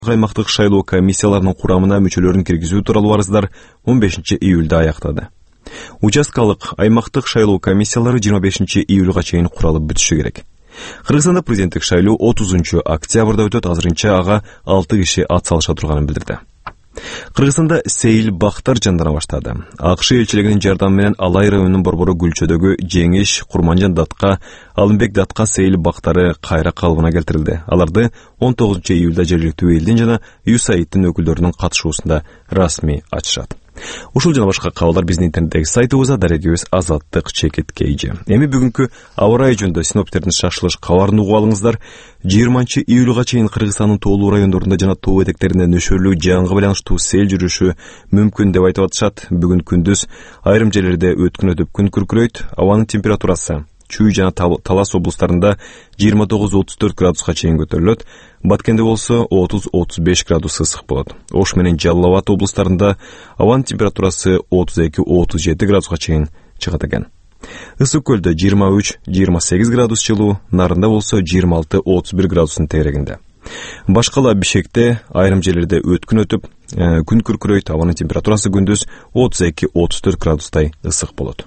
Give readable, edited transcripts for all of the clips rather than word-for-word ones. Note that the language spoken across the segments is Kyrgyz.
аймактык шайлоо комиссияларынын курамына мүчөлөрүн киргизүү тууралуу арыздар 15 июлда аяктады. Участкалык аймактык шайлоо комиссиялары 25 июлга чейин куралып бүтүшү керек. Кыргызстанда президенттик шайлоо 30 октябрда өтөт. Азырынча ага 6 киши ат салыша турганын билдирди. Кыргызстанда сейил бактар жандана баштады. АКШ элчилигинин жардамы менен Алай районунун Борбору Гүлчөдөгү Жеңиш, Курманжан датка, Алымбек датка сейил бактары кайра калыбына келтирилди. Аларды 19 июлда жергиликтүү элдин жана ЮСАИДтин өкүлдөрүнүн катышуусунда расмий ачышат. Ушул жана башка кабарлар биздин интернеттеги сайтыбызда дарегибиз Азаттык /KG. Эми бүгүнкү аба ырайы жөнүндө синоптиктердин шашылыш кабарын угуп алыңыздар. 20 июлга чейин Кыргызстандын тоолуу райондорунда жана тоо этектеринде нөшөрлүү жаанга байланыштуу сел жүрүшү мүмкүн деп айтып атышат. Бүгүн күндүз айрым жерлерде өткүн өтүп күн күркүрөйт. Абанын температурасы Чүй жана Талас облустарында 29-34 градуска чейин көтөрүлөт. Баткенде болсо 30-35 градус ысык болот. Ош менен Жалал Абад облустарында абанын температурасы 32-37 градуска чейин чыгат экен. Ысык көлдө 23-28 градус жылуу, Нарында болсо 26-31 градустун тегерегинде. Башкала Бишкекте айрым жерлерде өткүн өтүп, күн күркүрөйт. Абанын температурасы күндүз 32-34 градустай ысык болот.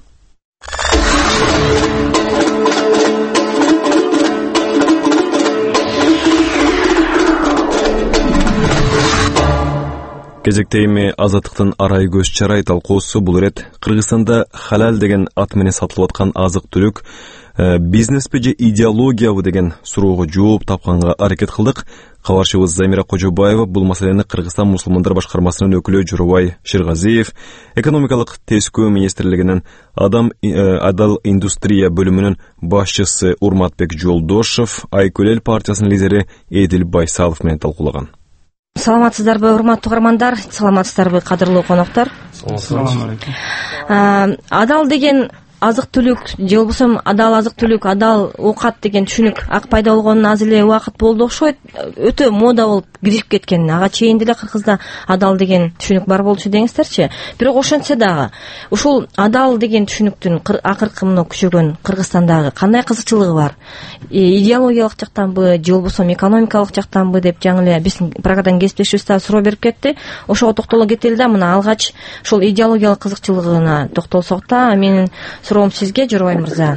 Кезекте эми Азаттыктын арай көз чарай талкуусу. Бул ирет Кыргызстанда халал деген ат менен сатылып аткан азык-түлүк бизнеспи же идеологиябы деген суроого жооп тапканга аракет кылдык. Кабарчыбыз Замира Кожобаева бул маселени Кыргызстан мусулмандар башкармасынын өкүлү Журубай Ширгазиев, экономикалык тескөө министрлигинин адал индустрия бөлүмүнүн башчысы Урматбек Жолдошов, Айкөл эл партиясынын лидери Эдил Байсалов менен талкуулаган. Саламатсыздарбы, урматтуу угармандар, саламатсыздарбы, кадырлуу коноктор. Assalomu alaykum. Адал деген азык-түлүк, же болбосо адал азык-түлүк, адал оокат деген түшүнүк ак пайда болгонуна аз эле убакыт болду окшойт. Өтө мода болуп кирип кеткен. Ага чейин деле Кыргызда адал деген түшүнүк бар болчу деңиздерчи. Бирок ошентсе дагы ушул адал деген түшүнүктүн акыркы мына күчөгөн Кыргызстандагы кандай кызыкчылыгы бар? Идеологиялык жактанбы, же болбосо экономикалык жактанбы деп жаңы эле биздин программадан кесиптешибиз да суроо берип кетти. Ошого токтоло кетели да, мына алгач ушул идеологиялык кызыкчылыгына токтолсок да, менин суроом сизге, Журубай мырза.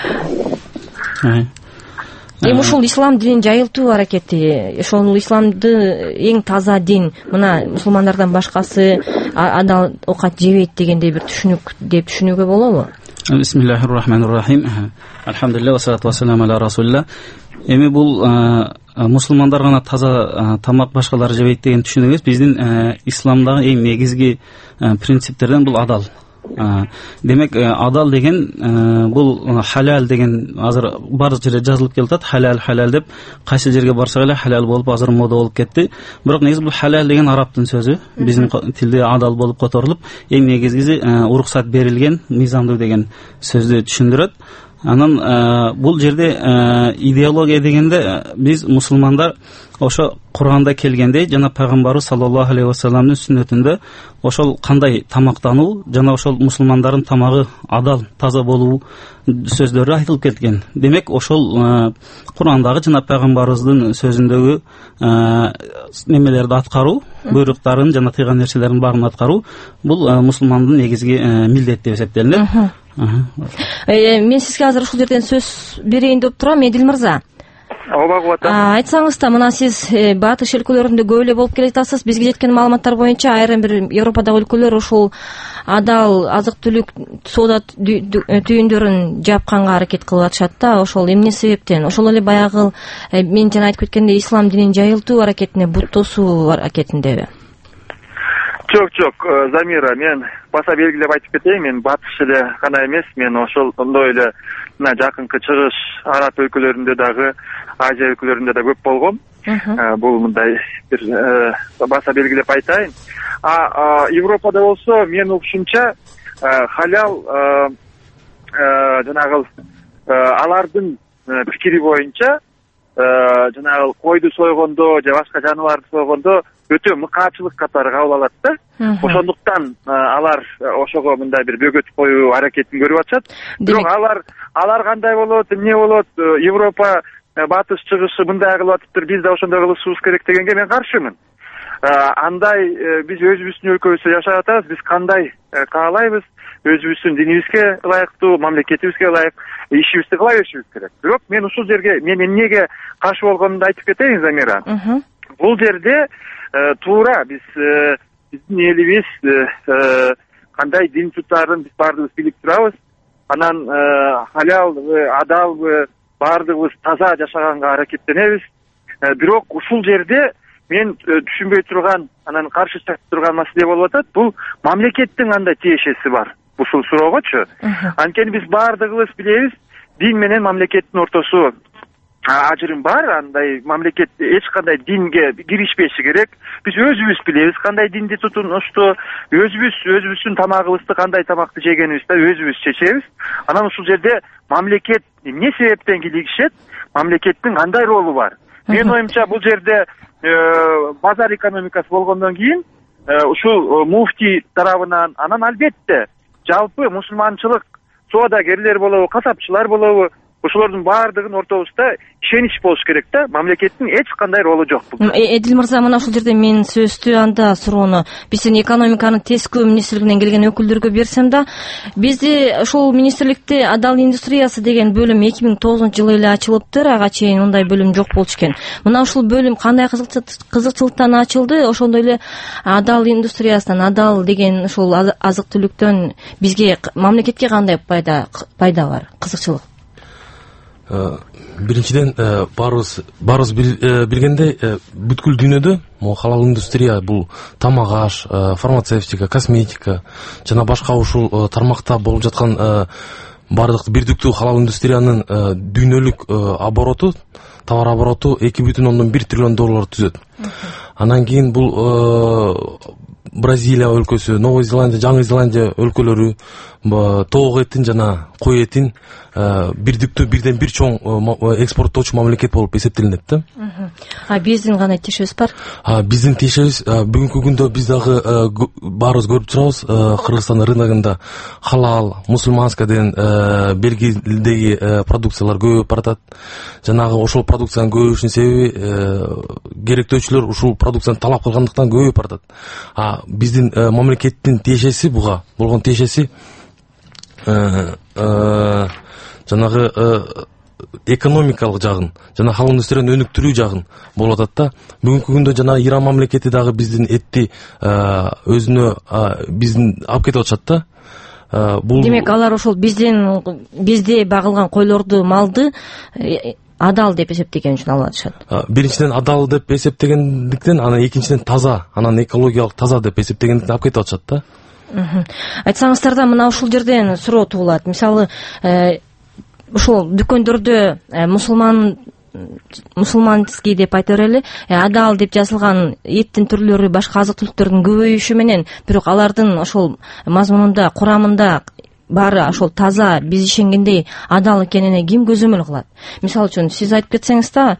Эми ушул ислам динин жайылтуу аракети, ошол исламды эң таза дин, мына мусулмандардан башкасы адал оокат жебейт дегендей бир түшүнүк деп түшүнүүгө болобу? Бисмиллахир-рахманир-рахим. Алхамдулилlah ва салату ва салам аля расулилlah. Эми бул мусулмандар гана таза тамак, башкалары жебейт деген түшүнүк эмес. Биздин исламдагы эң негизги принциптерден бул адал. Демек адал деген бул халал деген азыр бар жерде жазылып келатат. Халал деп кайсы жерге барсак эле халал болуп азыр мода болуп кетти. Бирок негизи бул халал деген арабтын сөзү. Биздин тилде адал болуп которулуп, эң негизгиси уруксат берилген, мыйзамдуу деген сөздү түшүндүрөт. Анан бул жерде идеология дегенде биз мусулмандар ошо Кур'анда келгендей жана пайгамбарыбыз саллаллаху алейхи вассаламдын сүннөтүндө ошол кандай тамактануу жана ошол мусулмандардын тамагы адал, таза болуу сөздөрү айтылып кеткен. Демек ошол Кур'андагы жана пайгамбарыбыздын сөзүндөгү немелерди аткаруу, буйруктарын жана тыйган нерселердин баарын аткаруу бул мусулмандын негизги милдети деп эсептелинет. Мен сизге азыр ушул жерден сөз берейин деп турам, Эдил мырза. Айтсаңыз да, мына сиз батыш өлкөлөрүндө көп эле болуп келе жатасыз. Бизге жеткен маалыматтар боюнча айрым бир Европадагы өлкөлөр ушул адал азык-түлүк соода түйүндөрүн жапканга аракет кылып атышат да. Ошол эмне себептен? Ошол эле баягы мен жана айтып кеткендей ислам динин жайылтуу аракетине бут тосуу аракетиндеби? Жок, Замира, мен баса белгилеп айтып кетейин, мен батыш эле гана эмес, мен ошол ондой эле мына жакынкы чыгыш араб өлкөлөрүндө дагы, Азия өлкөлөрүндө да көп болгом. Бул мындай бир баса белгилеп айтайын. Европада болсо мен укушумча халал жанагы алардын пикири боюнча жанагы койду сойгондо же башка жаныбарды сойгондо өтө мыкаачылык катары кабыл алат да. Ошондуктан алар ошого мындай бир бөгөт коюу аракетин көрүп атышат. Бирок алар кандай болот, эмне болот, Европа батыш чыгышы мындай кылып атыптыр, биз да ошондой кылышыбыз керек дегенге мен каршымын. андай биз өзүбүздүн өлкөбүздө жашап атабыз, биз кандай каалайбыз, өзүбүздүн динибизге ылайыктуу, мамлекетибизге ылайык ишибизди кыла беришибиз керек. Бирок мен ушул жерге мен эмнеге каршы болгонумду айтып кетейин, Замира. Бул жерде туура биздин элибиз кандай дин тутаарын биз баардыгыбыз билип турабыз. Анан халалбы, адалбы баардыгыбыз таза жашаганга аракеттенебиз. Бирок ушул жерде мен түшүнбөй турган, анан каршы чыгып турган маселе болуп атат. Бул мамлекеттин кандай тиешеси бар ушул суроогочу? Анткени биз баардыгыбыз билебиз, дин менен мамлекеттин ортосу ажырым бар. Андай мамлекет эч кандай динге киришпеши керек. Биз өзүбүз билебиз кандай динди тутунушту, өзүбүздүн тамагыбызды кандай тамакты жегенибизди өзүбүз чечебиз. Анан ушул жерде мамлекет эмне себептен кийлигишет? Мамлекеттин кандай ролу бар? Менин оюмча бул жерде базар экономикасы болгондон кийин ушул муфтий тарабынан, анан албетте жалпы мусулманчылык соодагерлер болобу, касапчылар болобу, ошолордун баардыгынын ортосунда ишенич болуш керек да. Мамлекеттин эч кандай ролу жок бул. Эдил мырза, мына ушул жерде мен сөздү анда суроону биздин экономиканын тескөө министрлигинен келген өкүлдөргө берсем да, бизде ушул министрликте адал индустриясы деген бөлүм 2009-жылы эле ачылыптыр. Ага чейин мындай бөлүм жок болчу экен. Мына ушул бөлүм кандай кызыкчылыктан ачылды? Ошондой эле адал индустриясынан, адал деген ушул азык түлүктөн бизге, мамлекетке кандай пайда бар, кызыкчылык? Биринчиден баарыбыз билгендей, бүткүл дүйнөдө могу халал индустрия бул тамак аш, фармацевтика, косметика жана башка ушул тармакта болуп жаткан баардык бирдиктүү халал индустриянын дүйнөлүк обороту, товар обороту 2,1 триллион доллар түзөт. Анан кийин бул Бразилия өлкөсү, Новая Зеландия, Жаңы Зеландия өлкөлөрү тоок этин жана кой этин бирдиктүү бирден бир чоң экспорттоочу мамлекет болуп эсептелинет да. Биздин кандай тиешебиз бар? Биздин тиешебиз бүгүнкү күндө биз дагы баарыбыз көрүп турабыз, Кыргызстан рыногунда халал, мусулманская деген белгидеги продукциялар көбөйүп баратат. Жанагы ошол продукциянын көбөйүшүнүн себеби керектөөчүлөр ушул продукцияны талап кылгандыктан көбөйүп баратат. Биздин мамлекеттин тиешеси буга болгон тиешеси жанагы экономикалык жагын жана халал индустрияны өнүктүрүү жагын болуп атат да. Бүгүнкү күндө жана Иран мамлекети дагы биздин этти өзүнө биздин алып кетип атышат да. Демек алар ошол бизде багылган койлорду, малды адал деп эсептеген үчүн алып атышат. Биринчиден адал деп эсептегендиктен, анан экинчиден таза, анан экологиялык таза деп эсептегендиктен алып кетип атышат да. Айтсаңыздар да, мына ушул жерден суроо туулат. Мисалы, ушул дүкөндөрдө мусулманский деп айта берели, адал деп жазылган эттин түрлөрү, башка азык түлүктөрдүн көбөйүшү менен, бирок алардын ошол мазмунунда, курамында баары ошол таза, биз ишенгендей адал экенине ким көзөмөл кылат? Мисалы үчүн сиз айтып кетсеңиз да,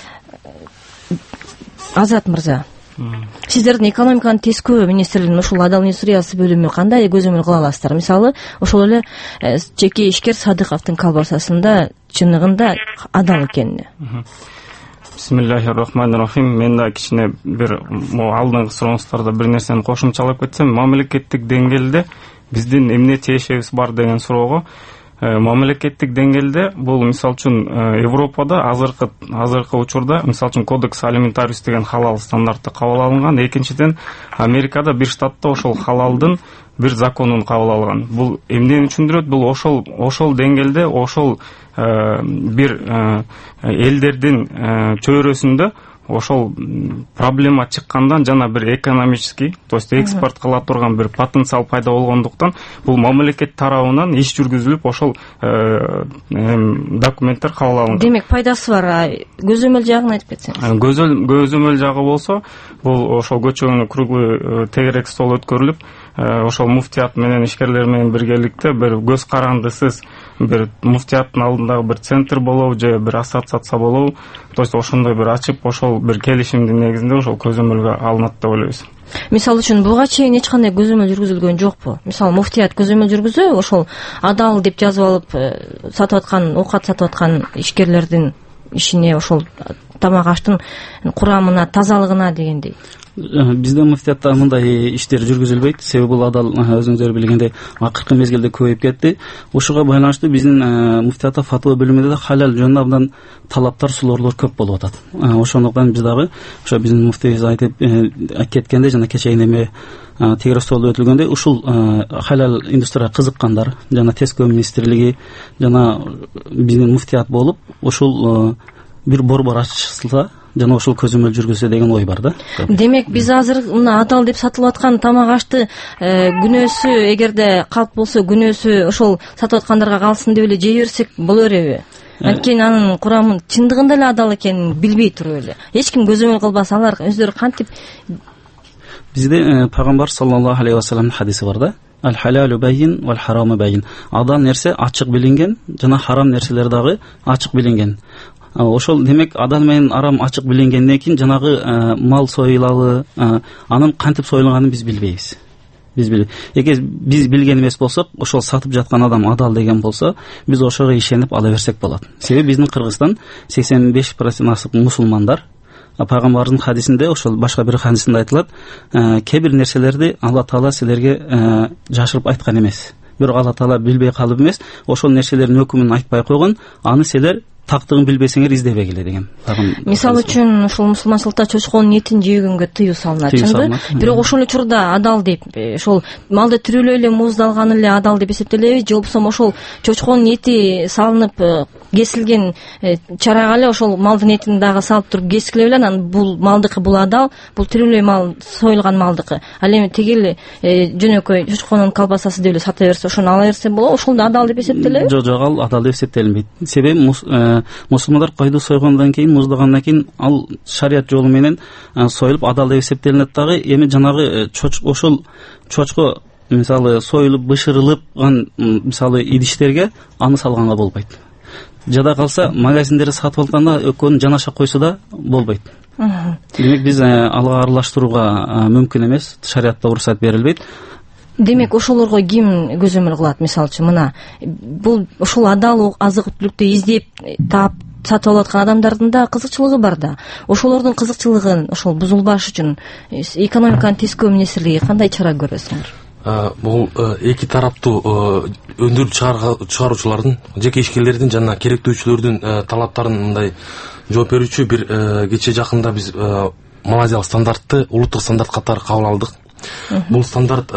Азат мырза, сиздердин экономиканын тескөө министрлигинин ушул адал индустриясы бөлүмү кандай көзөмөл кыла аласыздар? Мисалы, ошол эле жеке ишкер Садыковдун колбасасында чыныгында адал экенине. Бисмиллахир-рахманир-рахим. Мен да кичине бир алдыңкы сурооңуздарда бир нерсени кошумчалап кетсем, мамлекеттик деңгээлде биздин эмне тиешебиз бар деген суроого, мамлекеттик деңгээлде бул мисалы үчүн Европада азыркы учурда мисалы үчүн кодекс алиментариус деген халал стандарты кабыл алынган. Экинчиден, Америкада бир штатта ошол халалдын бир законун кабыл алган. Бул эмнени түшүндүрөт? Бул ошол деңгээлде ошол бир элдердин чөйрөсүндө ошол проблема чыккандан жана бир экономический, то есть экспорт кыла турган бир потенциал пайда болгондуктан бул мамлекет тарабынан иш жүргүзүлүп ошол документтер кабыл алынган. Демек пайдасы бар. Көзөмөл жагын айтып кетсеңиз. Көзөмөл жагы болсо, бул ошол көчөгүнү круглый тегерек стол өткөрүлүп, ошол муфтият менен ишкерлер менен биргеликте бир көз карандысыз бир муфтияттын алдындагы бир центр болобу же бир ассоциация болобу, то есть ошондой бир ачып, ошол бир келишимдин негизинде ошол көзөмөлгө алынат деп ойлойбуз. Мисалы үчүн буга чейин эч кандай көзөмөл жүргүзүлгөн жокпу? Мисалы, муфтият көзөмөл жүргүзө, ошол адал деп жазып алып сатып аткан, оокат сатып аткан ишкерлердин ишине, ошол тамак аштын курамына, тазалыгына дегендей. Бизде муфтиятта мындай иштер жүргүзүлбөйт. Себеби бул адал өзүңүздөр билгендей акыркы мезгилде көбөйүп кетти. Ушуга байланыштуу биздин муфтиятта фатва бөлүмүндө да халал жөнүндө абдан талаптар, сулоорлор көп болуп атат. Ошондуктан биз дагы ошо биздин муфтийибиз айтып кеткенде жана кечээин эме тегерек столдо өтүлгөндөй ушул халал индустрияга кызыккандар жана Тескөө министрлиги жана биздин муфтият болуп ушул бир борбор ачылса жана ошол көзөмөл жүргүзсө деген ой бар да. Демек биз азыр мына адал деп сатылып аткан тамак ашты күнөөсү эгерде калп болсо күнөөсү ошол сатып аткандарга калсын деп эле жей берсек боло береби? Анткени анын курамы чындыгында эле адал экенин билбей туруп эле эч ким көзөмөл кылбаса алар өздөрү кантип. Бизде пайгамбар саллаллаху алейхи вассаламдын хадиси бар да. Аль-халалу байин валь хараму байин. Адал нерсе ачык билинген жана харам нерселер дагы ачык билинген. Ошол демек адал менен арам ачык билингенден кийин жанагы мал союлабы, анын кантип союлганын биз билбейбиз. Эгер биз билген эмес болсок, ошол сатып жаткан адам адал деген болсо, биз ошого ишенип ала берсек болот. Себеби биздин Кыргызстан 85% асык мусулмандар. Пайгамбардын хадисинде, ошол башка бир хадисинде айтылат, кээ бир нерселерди Алла Таала силерге жашырып айткан эмес. Бирок Алла Таала билбей калып эмес, ошол нерселердин өкүмүн айтпай койгон, аны силер тактыгын билбесеңер издебегиле деген. Мисалы үчүн ушул мусулманчылыкта чочконун этин жегенге тыюу салынат, чынбы? Бирок ошол учурда адал деп, ошол малды тирүүлөй эле муздалганы эле адал деп эсептелеби, же болбосо ошол чочконун эти салынып кесилген чарага эле ошол малдын этин дагы салып туруп кескиле эле, анан бул малдыкы бул адал, бул тирүүлөй мал союлган малдыкы. Ал эми тиги жөнөкөй чочконун колбасасы деп эле сата берсе, ошону ала берсе болобу? Ошол да адал деп эсептелеби? Жок, ал адал деп эсептелинбейт. Себеби мусулмандар койду сойгондон кийин, муздагандан кийин ал шарият жолу менен союлуп адал деп эсептелинет дагы. Эми жанагы ошол чочко мисалы союлуп бышырылган мисалы идиштерге аны салганга болбойт. Жада калса магазиндерде сатып алганда экөөнү жанаша койсо да болбойт. Демек биз алга аралаштырууга мүмкүн эмес, шариятта уруксат берилбейт. Демек ошолорго ким көзөмөл кылат? Мисалы үчүн мына бул ушул адал азык-түлүктү издеп таап сатып алып аткан адамдардын да кызыкчылыгы бар да. Ошолордун кызыкчылыгын ошол бузулбаш үчүн экономиканын Тескөө министрлиги кандай чара көрөсүңөр? Бул эки тараптуу өндүрүп чыгаруучулардын, жеке ишкерлердин жана керектөөчүлөрдүн талаптарын мындай жооп берүүчү бир кечээ жакында биз Малайзиялык стандартты улуттук стандарт катары кабыл алдык. Бул стандарт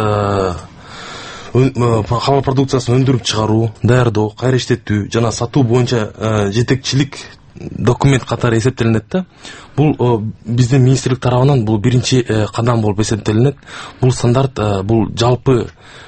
халал продукциясын өндүрүп чыгаруу, даярдоо, кайра иштетүү жана сатуу боюнча жетекчилик документ катары эсептелинет да. Бул биздин министрлик тарабынан бул биринчи кадам болуп эсептелинет. Бул стандарт бул жалпы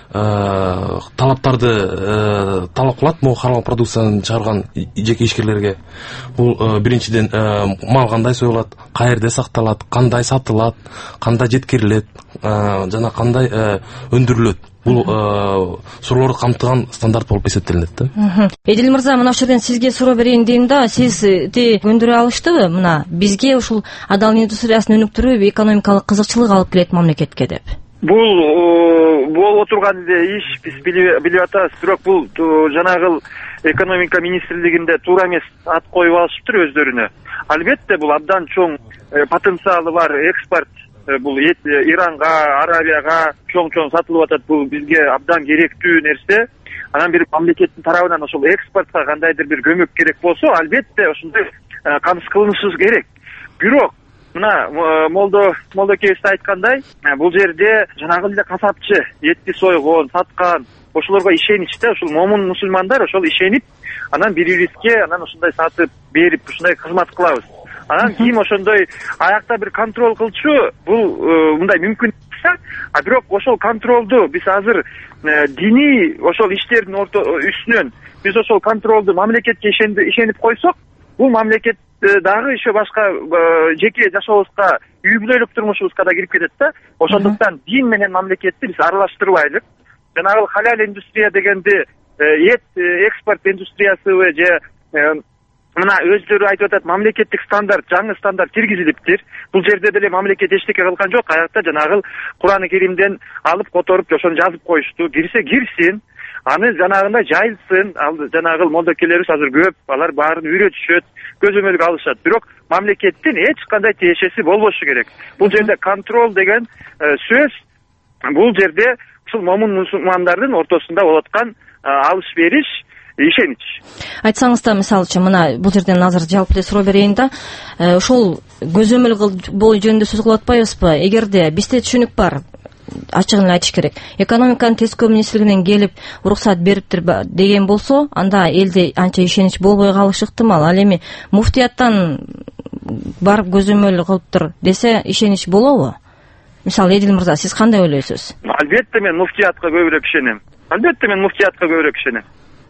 талаптарды талап кылат могу халал продукцияны чыгарган жеке ишкерлерге. Бул биринчиден мал кандай союлат, каерде сакталат, кандай сатылат, кандай жеткирилет жана кандай өндүрүлөт. Бул суроолорду камтыган стандарт болуп эсептелинет да. Эдил мырза, мына ошол жерден сизге суроо берейин дейм да. Сизди көндүрө алыштыбы мына бизге ушул адал индустриясын өнүктүрүү экономикалык кызыкчылык алып келет мамлекетке деп? Бул болуп отурган иш биз билип атабыз, бирок бул жанагы экономика министрлигинде туура эмес ат коюп алышыптыр өздөрүнө. Албетте бул абдан чоң потенциалы бар экспорт. Бул Иранга, Арабияга чоң сатылып атат. Бул бизге абдан керектүү нерсе. Анан бир мамлекеттин тарабынан ошол экспортко кандайдыр бир көмөк керек болсо, албетте ошондой камсыз кылынышыбыз керек. Бирок мына молдокейибиз айткандай, бул жерде жанагы эле касапчы этти сойгон, саткан, ошолорго ишенич да, ушул момун мусулмандар ошол ишенип, анан бири-бирибизге анан ушундай сатып берип, ушундай кызмат кылабыз. Анан кийин ошондой аякта бир контроль кылчу, бул мындай мүмкүн эмес. Бирок ошол контролду биз азыр диний ошол иштердин үстүнөн биз ошол контролду мамлекетке ишенип койсок, бул мамлекет дагы еще башка жеке жашообузга, үй бүлөлүк турмушубузга да кирип кетет да. Ошондуктан дин менен мамлекетти биз аралаштырбайлык. Жанагы халал индустрия дегенди эт экспорт индустриясыбы же мына өздөрү айтып атат, мамлекеттик стандарт, жаңы стандарт киргизилиптир. Бул жерде деле мамлекет эчтеке кылган жок. Аякта жанагы Кур'ан-ы Керимден алып которуп ошону жазып коюшту. Кирсе кирсин. аны жанагындай жайылсын. Ал жанагы молдокелерибиз азыр көп, алар баарын үйрөтүшөт, көзөмөлгө алышат. Бирок мамлекеттин эч кандай тиешеси болбошу керек. Бул жерде контроль деген сөз, бул жерде ушул момун мусулмандардын ортосунда болуп аткан алыш бериш, ишенич. Айтсаңыз да, мисалы үчүн мына бул жерден азыр жалпы эле суроо берейин да, ошол көзөмөл болуу жөнүндө сөз кылып атпайбызбы? Эгерде бизде түшүнүк бар, ачыгын эле айтыш керек. Экономиканын тескөө министрлигинен келип уруксат бериптир деген болсо, анда элде анча ишенич болбой калышы ыктымал. Ал эми муфтияттан барып көзөмөл кылыптыр десе ишенич болобу? Мисалы, Эдил мырза, сиз кандай ойлойсуз? Албетте мен муфтиятка көбүрөөк ишенем.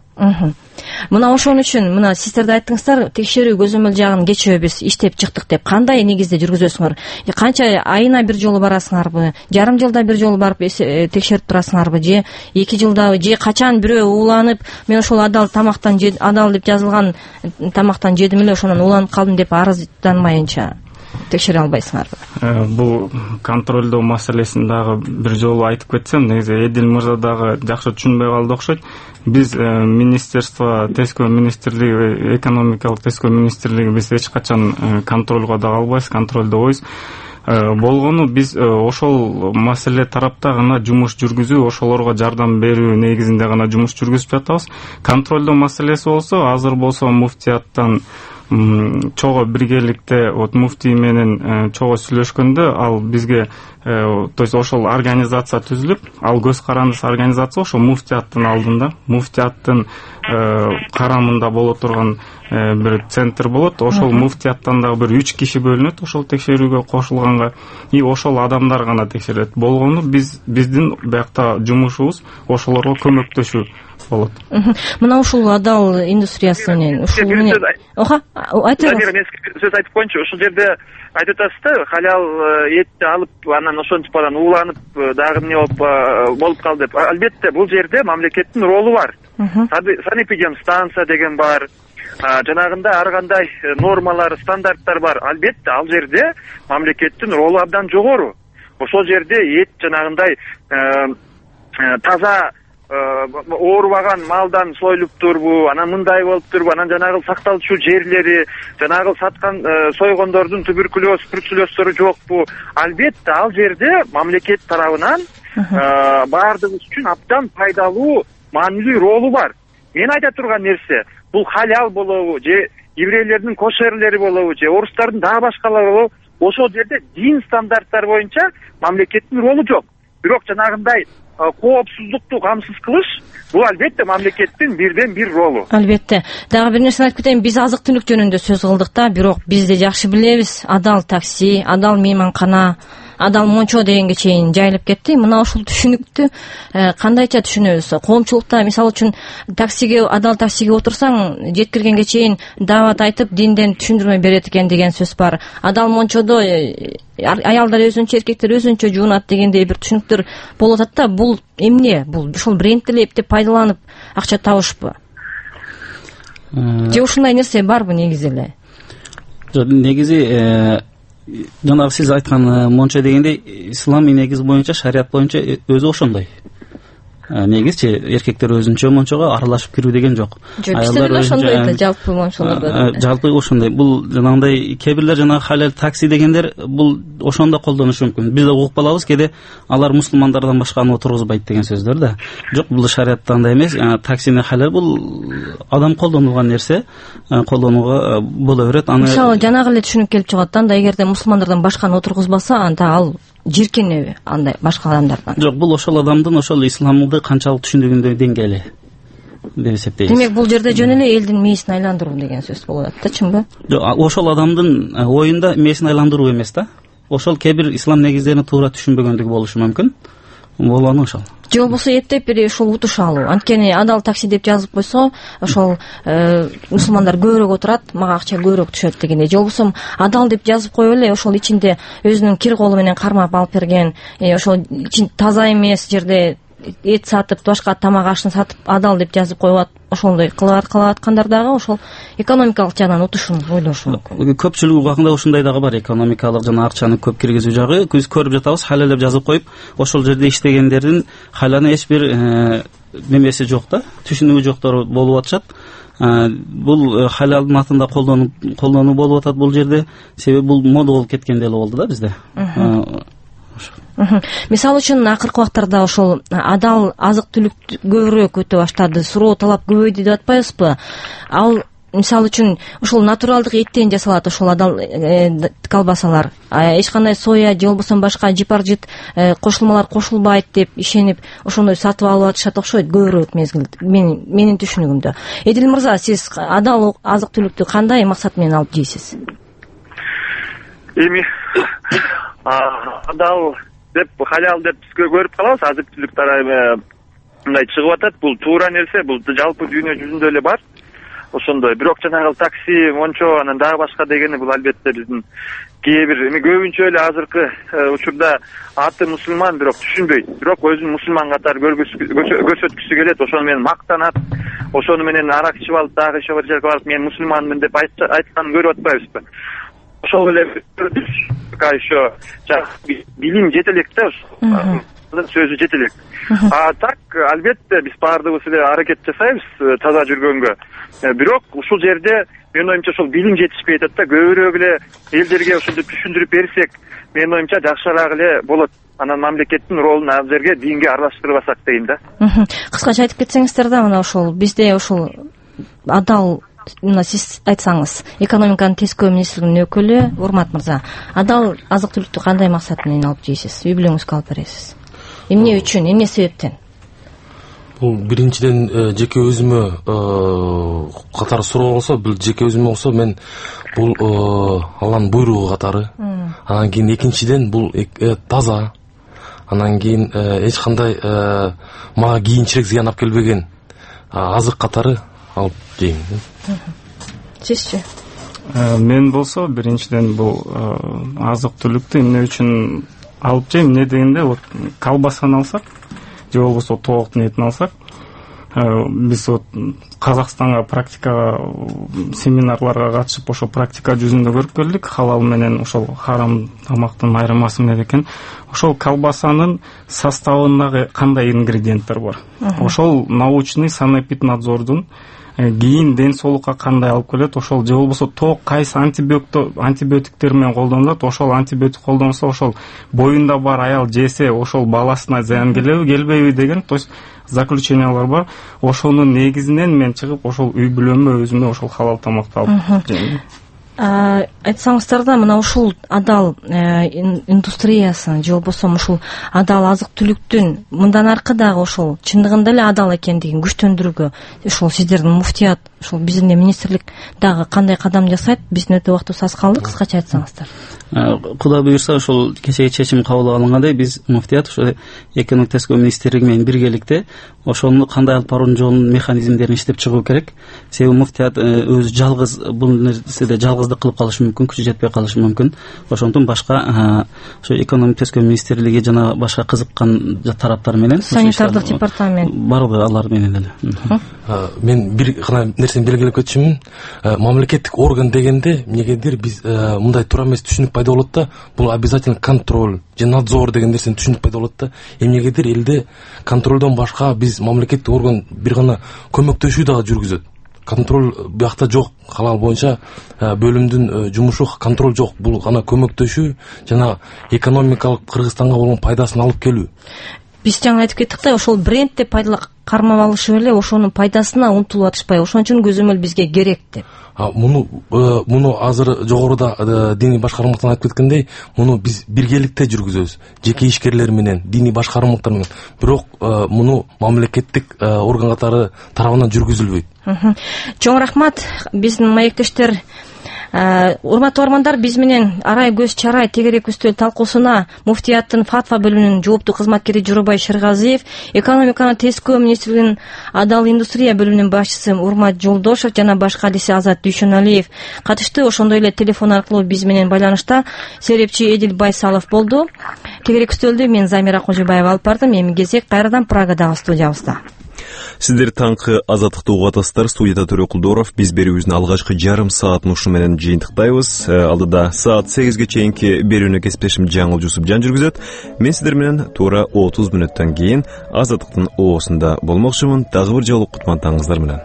Мына ошон үчүн мына сиздер да айттыңыздар, текшерүү көзөмөл жагын кечөөбүз иштеп чыктык деп. Кандай негизде жүргүзөсүңөр? Канча айына бир жолу барасыңарбы? Жарым жылда бир жолу барып текшерип турасыңарбы? Же 2 жылдабы? Же качан бирөө уланып, мен ошол адал тамактан адал деп жазылган тамактан жедим эле, ошондон уланып калдым деп арызданмайынча текшере албайсыңарбы? Бул контролдоо маселесин дагы бир жолу айтып кетсем, негизи Эдил мырза дагы жакшы түшүнбөй калды окшойт. Биз министерство, тескөө министрлиги, экономикалык тескөө министрлиги биз эч качан контролго да албайбыз, контролдобойбуз. Болгону биз ошол маселе тарапта гана жумуш жүргүзүү, ошолорго жардам берүү негизинде гана жумуш жүргүзүп жатабыз. Контролдоо маселеси болсо, азыр болсо муфтияттан чого биргеликте муфтий менен чого сүйлөшкөндө ал бизге, то есть ошол организация түзүлүп, ал көз карандыс организация ошол муфтияттын алдында, муфтияттын карамында боло турган бир центр болот. Ошол муфтияттан дагы бир 3 киши бөлүнөт ошол текшерүүгө кошулганга, и ошол адамдар гана текшерет. Болгону биздин биякта жумушубуз ошолорго көмөктөшүү болот. Мына ушул адал индустриясы менен ушул менен айтыңыз. Мен сөз айтып коеюнчу. Ушул жерде айтып атасыз да, халал этти алып, анан ошентип балан ууланып дагы эмне болуп калды деп. Албетте бул жерде мамлекеттин ролу бар. Санэпидемстанция деген бар. Жанагындай ар кандай нормалар, стандарттар бар. Албетте ал жерде мамлекеттин ролу абдан жогору. Ошол жерде эт жанагындай таза оорубаган малдан союлуптурбу, анан мындай болуптурбу, анан жанагы сакталчу жерлери, жанагы саткан сойгондордун туберкулез, бруцеллезтору жокпу? Албетте ал жерде мамлекет тарабынан баардыгыбыз үчүн абдан пайдалуу, маанилүү ролу бар. Мен айта турган нерсе, бул халал болобу, же еврейлердин кошерлери болобу, же орустардын дагы башкалары болобу, ошол жерде дин стандарттары боюнча мамлекеттин ролу жок. Бирок жанагындай коопсуздукту камсыз кылыш, бул албетте мамлекеттин бирден бир ролу. Албетте. Дагы бир нерсени айтып кетейин, биз азык түлүк жөнүндө сөз кылдык да, бирок биз да жакшы билебиз, адал такси, адал мейманкана, адал мончо дегенге чейин жайылып кетти. Мына ушул түшүнүктү кандайча түшүнөбүз? Коомчулукта мисалы үчүн адал таксиге отурсаң, жеткиргенге чейин даават айтып, динден түшүндүрмө берет экен деген сөз бар. Адал мончодо аялдар өзүнчө, эркектер өзүнчө жуунат дегендей бир түшүнүктөр болуп атат да, бул эмне? Бул ушул бренд эле эптеп пайдаланып акча табышпы? Же ушундай нерсе барбы негизи эле? Негизи жанагы сиз айткан мончо дегенде ислам негиз боюнча, шарият боюнча өзү ошондой. Негизчи эркектер өзүнчө мончого аралашып кирүү деген жок. Аялдар ошондой да, жалпы мончолордо. Жалпы ошондой. Бул жанагындай кээ бирлер жанагы халал такси дегендер бул ошондо колдонушу мүмкүн. Биз да угуп калабыз, кээде алар мусулмандардан башканы отургузбайт деген сөздөр да. Жок, бул шариятта андай эмес. Таксини халал бул адам колдонулган нерсе, колдонууга боло берет. Мисалы жанагы эле түшүнүк келип чыгат да, анда эгерде мусулмандардан башканы отургузбаса, анда ал жиркенеби андай башка адамдардан? Жок, бул ошол адамдын ошол исламды канчалык түшүндүгүндө деңгээли деп эсептейбиз. Демек бул жерде жөн эле элдин мээсин айландыруу деген сөз болуп атат да, чынбы? Жок, ошол адамдын оюнда мээсин айландыруу эмес да. Ошол кээ бир ислам негиздерин туура түшүнбөгөндүгү болушу мүмкүн. Болгону ошол. Же болбосо эптеп бир ушул утуш алуу. Анткени адал такси деп жазып койсо, ошол мусулмандар көбүрөөк отурат, мага акча көбүрөөк түшөт дегендей. Же болбосо адал деп жазып коюп эле ошол ичинде өзүнүн кир колу менен кармап алып берген, ошол ичин таза эмес жерде эт сатып, башка тамак ашын сатып адал деп жазып коюп, ошондой кылып аткандар дагы ошол экономикалык жагынан утушун ойлошу мүмкүн. Көпчүлүк убагында ушундай дагы бар, экономикалык жана акчаны көп киргизүү жагы. Биз көрүп жатабыз, халал деп жазып коюп, ошол жерде иштегендердин халаны эч бир немеси жок да, түшүнүгү жоктор болуп атышат. Бул халалдын атында колдонуу болуп атат бул жерде, себеби бул мода болуп кеткен деле болду да бизде. Мисалы үчүн акыркы убактарда ошол адал азык түлүк көбүрөөк өтө баштады, суроо талап көбөйдү деп атпайбызбы? Ал мисалы үчүн ошол натуралдык эттен жасалат ошол адал колбасалар. Эч кандай соя же болбосо башка жипар-жит кошулмалар кошулбайт деп ишенип ошондой сатып алып атышат окшойт көбүрөөк мезгил. Менин түшүнүгүмдө. Эдил мырза, сиз адал азык түлүктү кандай максат менен алып жейсиз? Эми адал деп, халал деп көрүп калабыз, азык түлүктөр мындай чыгып атат. Бул туура нерсе, бул жалпы дүйнө жүзүндө эле бар. Ошондой. Бирок жанагы такси, мончо, анан дагы башка дегени бул албетте биздин кээ бир эми көбүнчө эле азыркы учурда аты мусулман, бирок түшүнбөйт. Бирок өзүн мусулман катары көрсөткүсү келет, ошону менен мактанат, ошону менен арак ичип алып, дагы иши бар жерге барып мен мусулманмын деп айтканын көрүп атпайбызбы? Ошол эле еще билим жете элек да, сөзү жете элек. Так, албетте биз баардыгыбыз эле аракет жасайбыз таза жүргөнгө. Бирок ушул жерде менин оюмча ошол билим жетишпей атат да. Көбүрөөк эле элдерге ошондо түшүндүрүп берсек, менин оюмча жакшыраак эле болот. Анан мамлекеттин ролун ал жерге динге аралаштырбасак дейм да. Кыскача айтып кетсеңиздер да, мына ошол бизде ошол адал, мына сиз айтсаңыз, экономиканын тескөө министрлигинин өкүлү Урмат мырза, адал азык түлүктү кандай максат менен алып жейсиз? Үй бүлөңүзгө алып бересиз? Эмне үчүн, эмне себептен? Бул биринчиден жеке өзүмө катары суроо болсо, бул жеке өзүмө болсо мен бул Алланын буйругу катары. Анан кийин экинчиден бул таза. Анан кийин эч кандай мага кийинчерээк зыян алып келбеген азык катары алып жейм. Сизчи? Мен болсо биринчиден бул азык түлүктү эмне үчүн алып жейм, эмне дегенде, вот колбасаны алсак же болбосо тооктун этин алсак, биз вот Казакстанга практикага, семинарларга катышып ошо практика жүзүндө көрүп келдик. Халал менен ошол харам тамактын айырмасы эмне экен? Ошол колбасанын составындагы кандай ингредиенттер бар? Ошол научный санэпиднадзордун кийин ден соолукка кандай алып келет, ошол же болбосо тоок кайсы антибиотиктер менен колдонулат, ошол антибиотик колдонсо ошол боюнда бар аял жесе ошол баласына зыян келбейби деген, то есть заключениялар бар. Ошонун негизинен мен чыгып ошол үй бүлөмө өзүмө ошол халал тамакты алып жейм. Айтсаңыздар да, мына ушул адал индустриясын же болбосо ушул адал азык түлүктүн мындан аркы дагы ошол чындыгында эле адал экендигин күчтөндүрүүгө ошол сиздердин муфтият, ошол биздин министрлик дагы кандай кадам жасайт? Биздин өтө убактыбыз аз калды, кыскача айтсаңыздар. Кудай буюрса, ошол кечеги чечим кабыл алынгандай, биз муфтият ошо экономик тескөө министрлиги менен биргеликте ошону кандай алып баруунун жолун, механизмдерин иштеп чыгуу керек. Себеби муфтият өзү жалгыз бул нерседе жалгыздык кылып калышы мүмкүн, күчү жетпей калышы мүмкүн. Ошондон башка ошо экономик тескөө министрлиги жана башка кызыккан тараптар менен, санитардык департамент барлыгы алар менен эле. Мен бир гана нерсени белгилеп кетчүмүн. Мамлекеттик орган дегенде эмнегедир биз мындай туура эмес түшүнүк пайда болот да, бул обязательно контроль же надзор деген нерсени түшүнүк пайда болот да. Эмнегедир элде контролдон башка биз мамлекеттик орган бир гана көмөктөшүү дагы жүргүзөт. Контроль биякта жок, халал боюнча бөлүмдүн жумушу контроль жок. Бул гана көмөктөшүү жана экономикалык Кыргызстанга болгон пайдасын алып келүү. Биз жаңы айтып кеттик да, ошол бренд деп кармап алышып эле ошонун пайдасына умтулуп атышпай, ошон үчүн көзөмөл бизге керек деп. Муну азыр жогоруда диний башкармалыктан айтып кеткендей, муну биз биргеликте жүргүзөбүз, жеке ишкерлер менен, диний башкармалыктар менен. Бирок муну мамлекеттик орган катары тарабынан жүргүзүлбөйт. Чоң рахмат. Биздин маектештер, урматтуу армандар, биз менен арай көз чарай тегерек үстөл талкуусуна муфтияттын фатва бөлүмүнүн жооптуу кызматкери Журубай Шергазиев, экономиканы тескөө министрлигинин адал индустрия бөлүмүнүн башчысы Урмат Жолдошев жана башкалиси Азат Дүйшөналиев катышты. Ошондой эле телефон аркылуу биз менен байланышта серепчи Эдил Байсалов болду. Тегерек үстөлдү мен Замира Кожобаева алып бардым. Эми кезек кайрадан Прагадагы студиябызда. Сиздер таңкы азаттыкты угуп атасыздар. Студияда Төрө Кулдоров. Биз берүүбүздүн алгачкы жарым саатын ушу менен жыйынтыктайбыз. Алдыда саат 8ге чейинки берүүнү кесиптешим Жаңыл Жусупжан жүргүзөт. Мен сиздер менен туура 30 мүнөттөн кийин азаттыктын оосунда болмокчумун. Дагы бир жолу кутмандаңыздар менен.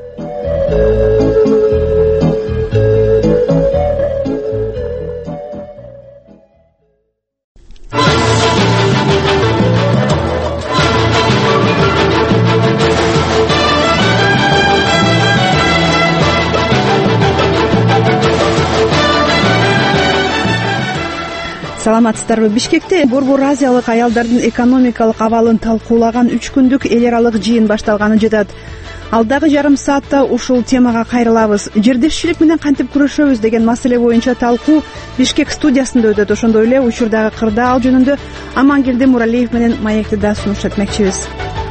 Саламатсыздарбы? Бишкекте Борбор Азиялык аялдардын экономикалык абалын талкуулаган 3 күндүк эл аралык жыйын башталганы жатат. Алдагы жарым саатта ушул темага кайрылабыз. Жердешчилик менен кантип күрөшөбүз деген маселе боюнча талкуу Бишкек студиясында өтөт. Ошондой эле учурдагы кырдаал жөнүндө Амангелди Муралиев менен маекти да сунуш этмекчибиз.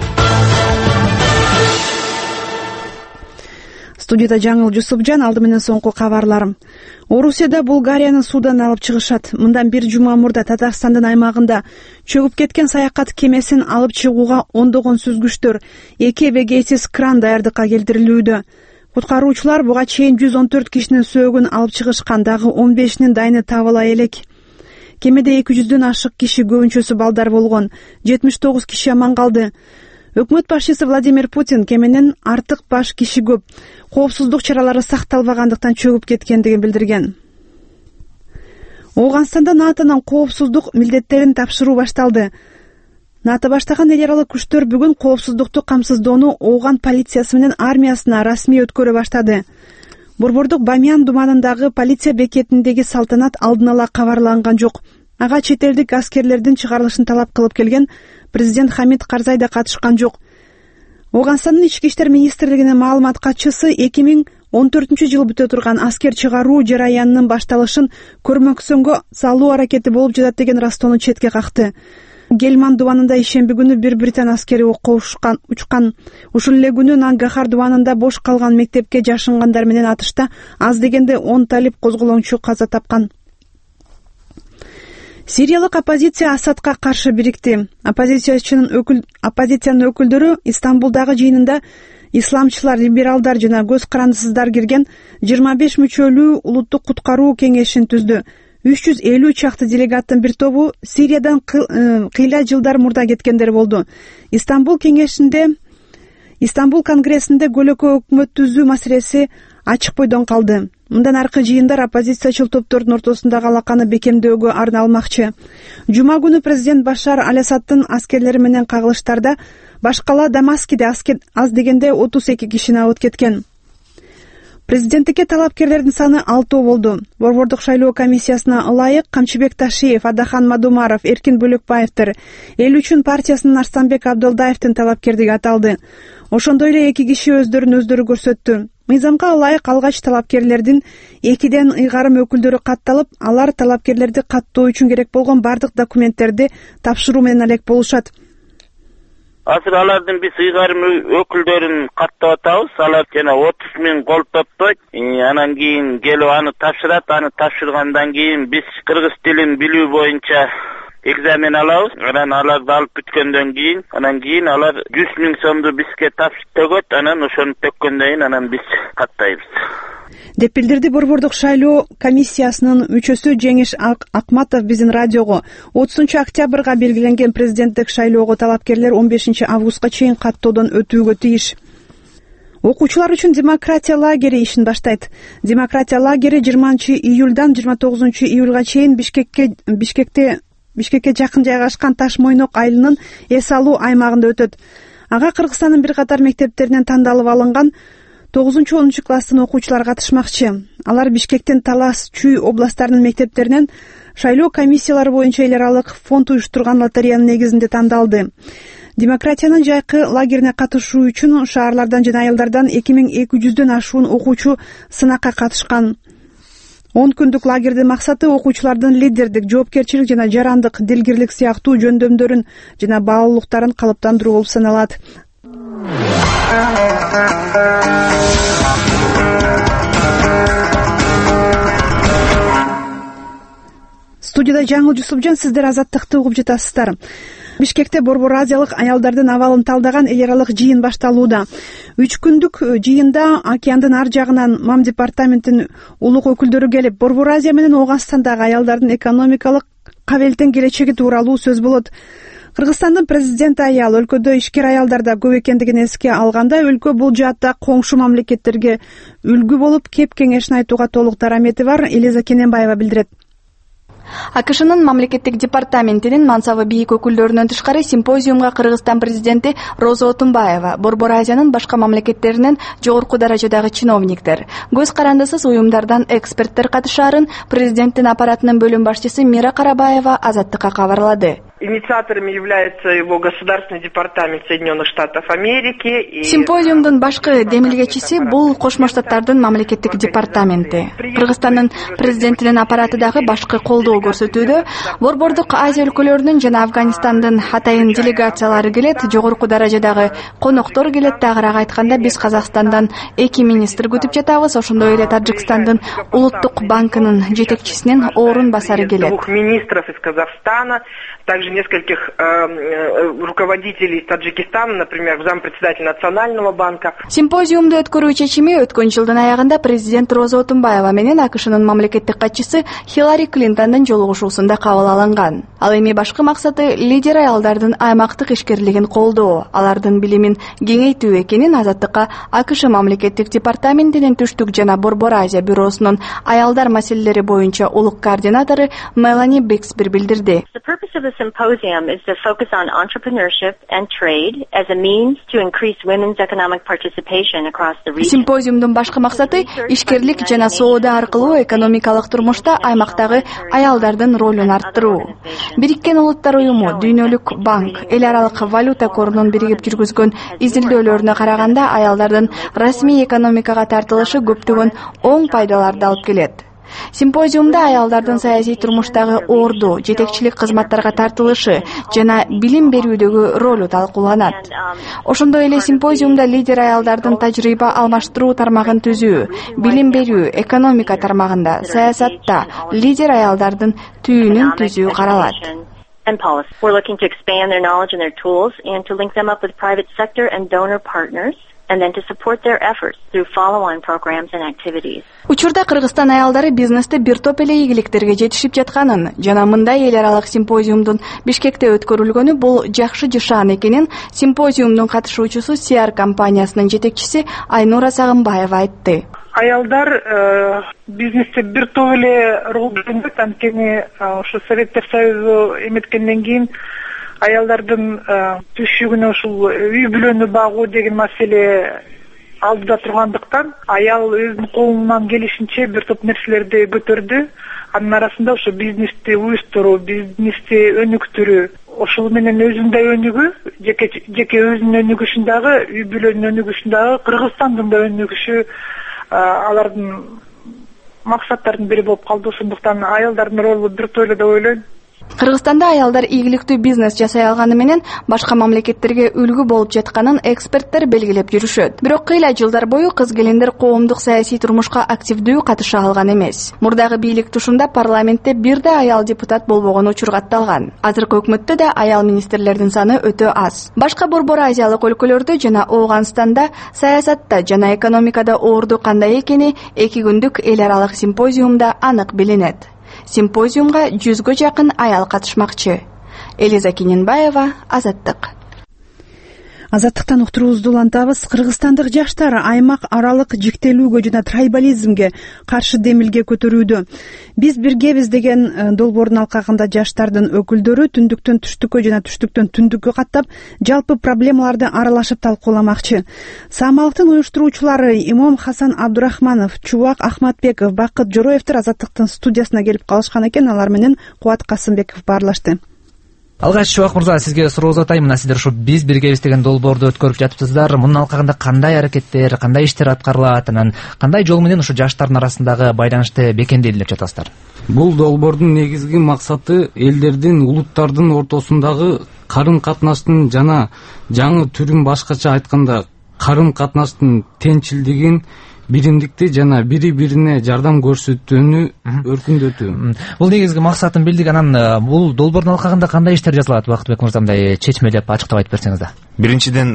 Студияда Жаңыл Жусупжан, алды менен соңку кабарларым. Орусияда Булгариянын суудан алып чыгышат. Мындан бир жума мурда Татарстандын аймагында чөгүп кеткен саякат кемесин алып чыгууга ондогон сүзгүчтөр 2 эбегейсиз кран даярдыкка келтирилүүдө. Куткаруучулар буга чейин 114 кишинин сөөгүн алып чыгышкан, дагы 15нин дайыны табыла элек. Кемеде 200дөн ашык киши, көбүнчөсү балдар болгон. 79 киши аман калды. Өкмөт башчысы Владимир Путин кеменин артык баш киши көп, коопсуздук чаралары сакталбагандыктан чөгүп кеткендигин билдирген. Ооганстанда НАТОнун коопсуздук милдеттерин тапшыруу башталды. НАТО баштаган эл аралык күчтөр бүгүн коопсуздукту камсыздоону Ооган полициясы менен армиясына расмий өткөрө баштады. Борбордук Бамян думанындагы полиция бекетиндеги салтанат алдын ала кабарланган жок. Ага чет элдик аскерлердин чыгарылышын талап кылып келген президент Хамид Карзай да катышкан жок. Ооганстандын ички иштер министрлигинин маалымат катчысы 2014-жылы бүтө турган аскер чыгаруу жараянынын башталышын көрмөксөнгө салуу аракети болуп жатат деген растоону четке какты. Гельман дубанында ишемби күнү бир британ аскери окко учкан. Ушул эле күнү Нангахар дубанында бош калган мектепке жашынгандар менен атышта аз дегенде 10 талип козголоңчу каза тапкан. Сириялык оппозиция Асадка каршы бирикти. Оппозициянын өкүлдөрү Истамбулдагы жыйынында исламчылар, либералдар жана көз карандысыздар кирген 25 мүчөлүү улуттук куткаруу кеңешин түздү. 350 чакты делегаттын бир тобу Сириядан кыйла жылдар мурда кеткендер болду. Истамбул конгрессинде көлөкө өкмөт түзүү маселеси ачык бойдон калды. Мындан аркы жыйындар оппозициячыл топтордун ортосундагы алаканы бекемдөөгө арналмакчы. Жума күнү президент Башар Аль-Асаддын аскерлери менен кагылыштарда башкала Дамаскиде аз дегенде 32 кишини алып кеткен. Президенттикке талапкерлердин саны 6 болду. Борбордук шайлоо комиссиясына ылайык Камчыбек Ташиев, Адахан Мадумаров, Эркин Бөлөкбаевдер, Эл үчүн партиясынын Арстанбек Абдылдаевдин талапкерлиги аталды. Ошондой эле 2 киши өздөрүн көрсөттү. Мыйзамга ылайык алгач талапкерлердин 2ден ыйгарым өкүлдөрү катталып, алар талапкерлерди каттоо үчүн керек болгон бардык документтерди тапшыруу менен алек болушат. Азыр алардын биз ыйгарым өкүлдөрүн каттап атабыз. Алар жана 30 000 кол топтойт. Анан кийин келип аны тапшырат. Аны тапшыргандан кийин биз кыргыз тилин билүү боюнча экзамен алабыз. Анан аларды алып бүткөндөн кийин, алар 100 000 сомду бизге төгөт. Анан ошону төккөндөн кийин анан биз каттайбыз. Деп билдирди Борбордук шайлоо комиссиясынын мүчөсү Жеңиш Акматов биздин радиого. 30-октябрга белгиленген президенттик шайлоого талапкерлер 15-августка чейин каттоодон өтүүгө тийиш. Окуучулар үчүн демократия лагери ишин баштайт. Демократия лагери 20-июлдан 29-июлга чейин Бишкекке жакын жайгашкан Таш-Мойнок айылынын эс алуу аймагында өтөт. Ага Кыргызстандын бир катар мектептеринен тандалып алынган 9-10 класстын окуучулары катышмакчы. Алар Бишкектин Талас, Чүй областтарынын мектептеринен шайлоо комиссиялары боюнча эл аралык фонд уюштурган лотереянын негизинде тандалды. Демократиянын жайкы лагерине катышуу үчүн шаарлардан жана айылдардан 2200дөн ашуун окуучу сынакка катышкан. 10 күндүк лагердин максаты окуучулардын лидердик, жоопкерчилик жана жарандык, дилгирлик сыяктуу жөндөмдөрүн жана баалуулуктарын калыптандыруу болуп саналат. Студияда Жаңыл Жусупжан, сиздер азаттыкты угуп жатасыздар. Бишкекте Борбор Азиялык аялдардын абалын талдаган эл аралык жыйын башталууда. 3 күндүк жыйында океандын ар жагынан МАМ департаментинин улук өкүлдөрү келип, Борбор Азия менен Ооганстандагы аялдардын экономикалык кабелеттен келечеги тууралуу сөз болот. Кыргызстандын президенти аял өлкөдө ишкер аялдар да көп экендигин эске алганда, өлкө бул жаатта коңшу мамлекеттерге үлгү болуп, кеп кеңешин айтууга толук дарамети бар, Элиза Кененбаева билдирет. АКШнын мамлекеттик департаментинин мансабы бийик өкүлдөрүнөн тышкары симпозиумга Кыргызстан президенти Роза Отунбаева, Борбор Азиянын башка мамлекеттеринен жогорку даражадагы чиновниктер, көз карандысыз уюмдардан эксперттер катышаарын президенттин аппаратынын бөлүм башчысы Мира Карабаева Азаттыкка кабарлады. Инициаторами является его государственный департамент Соединенных Штатов Америки. Симпозиумдун башкы демилгечиси бул Кошмо Штаттардын мамлекеттик департаменти. Кыргызстандын президентинин аппараты дагы башкы колдоо көрсөтүүдө. Борбордук Азия өлкөлөрүнүн жана Афганистандын атайын делегациялары келет, жогорку даражадагы коноктор келет. Тагыраак айтканда, биз Казакстандан 2 министр күтүп жатабыз, ошондой эле Тажикстандын улуттук банкынын жетекчисинин орун басары келет. 2 министров из Казахстана, также нескольких руководителей Таджикистана, например, зампредседателя Национального банка. Симпозиумду өткөрүү чечими өткөн жылдын аягында президент Роза Отунбаева менен АКШнын мамлекеттик катчысы Хиллари Клинтондун жолугушуусунда кабыл алынган. Ал эми башкы максаты лидер аялдардын аймактык ишкерлигин колдоо, алардын билимин кеңейтүү экенин Азаттыкка АКШ мамлекеттик департаментинин түштүк жана Борбор Азия бюросунун аялдар маселелери боюнча улук координатору Мелани Бикспир билдирди. Symposium is to focus on entrepreneurship and trade as a means to increase women's economic participation across the region. Симпозиумдун башкы максаты ишкерлик жана соода аркылуу экономикалык турмушта аймактагы аялдардын ролун арттыруу. Бириккен Улуттар уюму, Дүйнөлүк банк, эл аралык валюта корунун биригип жүргүзгөн изилдөөлөрүнө караганда, аялдардын расмий экономикага тартылышы көптөгөн оң пайдаларды алып келет. Симпозиумда аялдардын саясий турмуштагы орду, жетекчилик кызматтарга тартылышы жана билим берүүдөгү ролу талкууланат. Ошондой эле симпозиумда лидер аялдардын тажрыйба алмаштыруу тармагын түзүү, билим берүү, экономика тармагында, саясатта лидер аялдардын түйүнүн түзүү каралат. We're looking to expand their knowledge and their tools and to link them up with private sector and donor partners. And then to support their efforts through follow-on programs and activities. Учурда Кыргызстан аялдары бизнесте бир топ эле ийгиликтерге жетишип жатканын жана мындай эл аралык симпозиумдун Бишкекте өткөрүлгөнү бул жакшы жышаан экенин симпозиумдун катышуучусу CR компаниясынын жетекчиси Айнура Сагынбаева айтты. Аялдар бизнесте бир топ эле рол ойнойт, анткени ошо Советтер Союзу эметкенден кийин аялдардын түшүгүнө ушул үй бүлөнү багуу деген маселе алдыда тургандыктан, аял өзүнүн колунан келишинче бир топ нерселерди көтөрдү. Анын арасында ошо бизнести уюштуруу, бизнести өнүктүрүү, ошол менен өзүнүн да өнүгүү, жеке өзүнүн өнүгүшүн дагы, үй бүлөнүн өнүгүшүн дагы, Кыргызстандын да өнүгүшү алардын максаттарынын бири болуп калды. Ошондуктан аялдардын ролу бир топ эле деп ойлойм. Кыргызстанда аялдар ийгиликтүү бизнес жасай алганы менен башка мамлекеттерге үлгү болуп жатканын эксперттер белгилеп жүрүшөт. Бирок кыйла жылдар бою кыз-келиндер коомдук саясий турмушка активдүү катыша алган эмес. Мурдагы бийлик тушунда парламентте бир да аял депутат болбогон учур катталган. Азыркы өкмөттө да аял министрлердин саны өтө аз. Башка Борбор Азиялык өлкөлөрдө жана Ооганстанда саясатта жана экономикада орду кандай экени 2 күндүк эл аралык симпозиумда анык билинет. Симпозиумга 100гө жакын аял катышмакчы. Элиза Кененбаева, Азаттык. Азаттыктан уктуруубузду улантабыз. Кыргызстандык жаштар аймак аралык жиктелүүгө жана трайбализмге каршы демилге көтөрүүдө. Биз биргебиз деген долбоордун алкагында жаштардын өкүлдөрү түндүктөн түштүккө жана түштүктөн түндүккө каттап, жалпы проблемаларды аралашып талкууламакчы. Саамалыктын уюштуруучулары Имом Хасан Абдурахманов, Чубак Ахматбеков, Бакыт Жороевдер Азаттыктын студиясына келип калышкан экен. Алар менен Кубат Касымбеков баарлашты. Алгач Чубак мырза, сизге суроо атайм. Мына сиздер ушу биз биргебиз деген долбоорду өткөрүп жатыпсыздар. Мунун алкагында кандай аракеттер, кандай иштер аткарылат, анан кандай жол менен ушу жаштардын арасындагы байланышты бекемдейли деп жатасыздар? Бул долбоордун негизги максаты элдердин, улуттардын ортосундагы карым-катнаштын жана жаңы түрүн, башкача айтканда карым-катнаштын тенчилдигин биримдикти жана бири бирине жардам көрсөтүүнү өркүндөтүү. Бул негизги максатын билдик. Анан бул долбоордун алкагында кандай иштер жасалат? Бакытбек мырза, мындай чечмелеп ачыктап айтып берсеңиз да. Биринчиден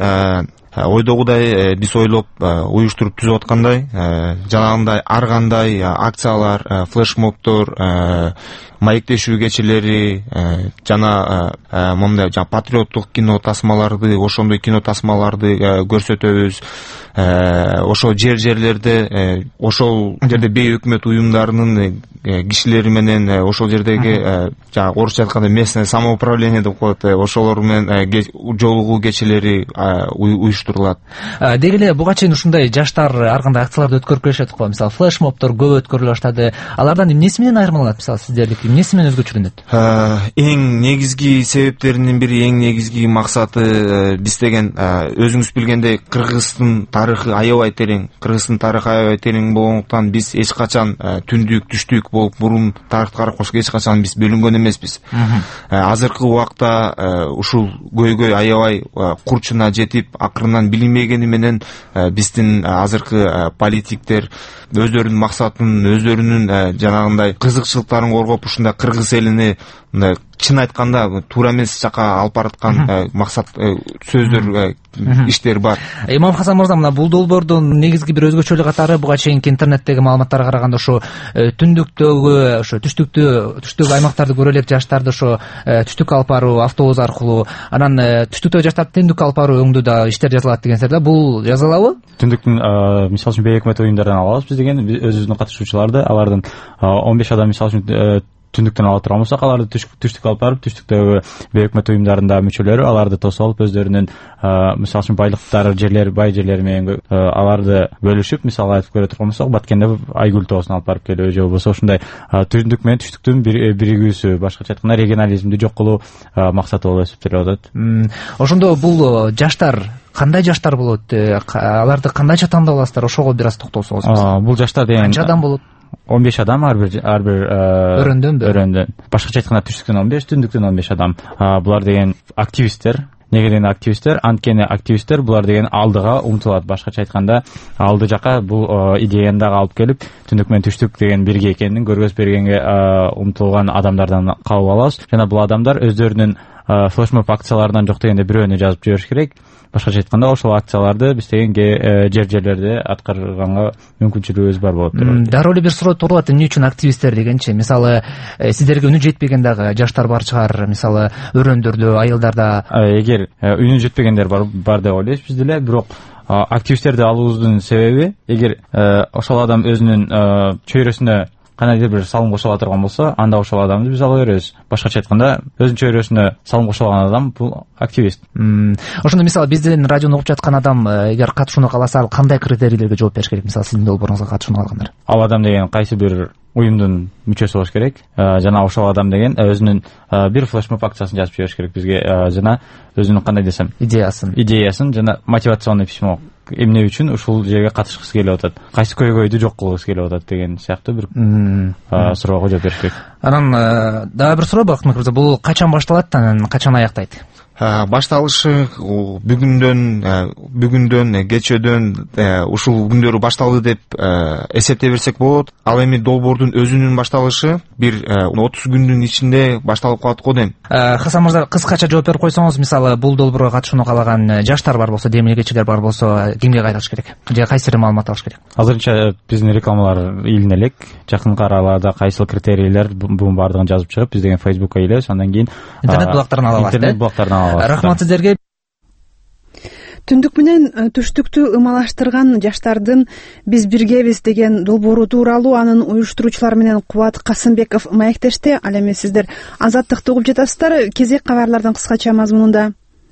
ойдогудай биз ойлоп уюштуруп түзүп аткандай жанагындай ар кандай акциялар, флешмобдор, маектешүү кечелери жана мондай патриоттук кино тасмаларды, ошондой кино тасмаларды көрсөтөбүз. Ошол жерлерде ошол жерде бейөкмөт уюмдарынын кишилери менен ошол жердеги жанагы орусча айтканда местное самоуправление деп коет, ошолор менен жолугуу кечелери уюштурулат. Деги эле буга чейин ушундай жаштар ар кандай акцияларды өткөрүп келишет го. Мисалы флешмобдор көп өткөрүлө баштады. Алардан эмнеси менен айырмаланат? Мисалы сиздердики эмнеси менен өзгөчөлөнөт? Эң негизги себептеринин бири, эң негизги максаты биз деген өзүңүз билгендей Кыргыздын тарыхы аябай терең. Кыргыздын тарыхы аябай терең болгондуктан биз эч качан түндүк, түштүк болуп мурун тарыхты карап коюшка эч качан биз бөлүнгөн эмеспиз. Азыркы убакта ушул көйгөй аябай курчуна жетип, акырынан билинбегени менен биздин азыркы политиктер өздөрүнүн максатын, өздөрүнүн жанагындай кызыкчылыктарын коргоп, ушундай кыргыз элини мындай чын айтканда туура эмес жака алып бараткан максат сөздөр, иштер бар. Имам Хасан мырза, мына бул долбоордун негизги бир өзгөчөлүгү катары буга чейинки интернеттеги маалыматтарга караганда ошо түндүктөгү, ошо түштүктөгү аймактарды көрө элек жаштарды ошо түштүккө алып баруу, автобус аркылуу, анан түштүктөгү жаштарды түндүккө алып баруу өңдүү да иштер жазылат деген сер да. Бул жазалабы? Түндүктүн мисалы үчүн бейөкмөт уюмдардан алабыз биз деген өзүбүздүн катышуучуларды, алардын 15 адам мисалы үчүн түндүктөн ала турган болсок, аларды түштүккө алып барып, түштүктөгү бейөкмөт уюмдарында мүчөлөрү аларды тосуп алып, өздөрүнүн мисалы үчүн байлыктары, жерлери, бай жерлери менен аларды бөлүшүп, мисалы айтып көрө турган болсок, Баткенде Айгүл тоосун алып барып келүү же болбосо ушундай түндүк менен түштүктүн биригүүсү, башкача айтканда регионализмди жок кылуу максаты болуп эсептелип атат. Ошондо бул жаштар кандай жаштар болот? Аларды кандайча тандап аласыздар? Ошого бир аз токтолсоңуз. Бул жаштар деген канча адам болот? 15 адам ар бир өрөндөн. Башкача айтканда түштүктөн 15, түндүктөн 15 адам. Булар деген активисттер. Неге деген активисттер? Анткени активисттер булар деген алдыга умтулат. Башкача айтканда алды жака бул идеяны дагы алып келип, түндүк менен түштүк деген бирге экенин көргөзүп бергенге умтулган адамдардан кабыл алабыз. Жана бул адамдар өздөрүнүн флешмоб акцияларынан жок дегенде бирөөнү жазып жибериш керек. Башкача айтканда ошол акцияларды биз деген жерлерде аткарганга мүмкүнчүлүгүбүз бар болот. Дароо эле бир суроо туулат, эмне үчүн активисттер дегенчи? Мисалы сиздерге үнү жетпеген дагы жаштар бар чыгар, мисалы өрөндөрдө, айылдарда. Эгер үнү жетпегендер бар деп ойлойбуз биз деле, бирок активисттерди алуубуздун себеби, эгер ошол адам өзүнүн чөйрөсүнө кандайдыр бир салым кошо ала турган болсо, анда ошол адамды биз ала беребиз. Башкача айтканда, өзүнүн чөйрөсүнө салым кошо алган адам бул активист. Ошондо мисалы биздин радиону угуп жаткан адам эгер катышууну кааласа, ал кандай критерийлерге жооп бериш керек? Мисалы сиздин долбооруңузга катышууну каалагандар. Ал адам деген кайсы бир уюмдун мүчөсү болуш керек. Жана ошол адам деген өзүнүн бир флешмоб акциясын жазып жибериш керек бизге, жана өзүнүн кандай десем, идеясын жана мотивационный письмо, эмне үчүн ушул жерге катышкысы келип атат, кайсы көйгөйдү жок кылгысы келип атат деген сыяктуу бир суроого жооп бериш керек. Анан дагы бир суроо, Бакытбек мырза, бул качан башталат, анан качан аяктайт? Башталышы бүгүндөн кечөөдөн ушул күндөрү башталды деп эсептей берсек болот. Ал эми долбоордун өзүнүн башталышы бир 30 күндүн ичинде башталып калат го дейм. Хасан мырза, кыскача жооп берип койсоңуз, мисалы бул долбоорго катышууну каалаган жаштар бар болсо, демилгечилер бар болсо, кимге кайтыш керек же кайсы маалымат алыш керек? Азырынча биздин рекламалар илине элек. Жакынкы араларда кайсыл критерийлер бунун баардыгын жазып чыгып, биз деген Facebookка илебиз, андан кийин интернет булактарынан алабыз. Интернет булактарынан алабыз. Рахмат сиздерге. Түндүк менен түштүктү ымалаштырган жаштардын биз биргебиз деген долбоору тууралуу анын уюштуруучулары менен Кубат Касымбеков маектешти. Ал эми сиздер Азаттыкты угуп жатасыздар. Кезек кабарлардын кыскача мазмунунда.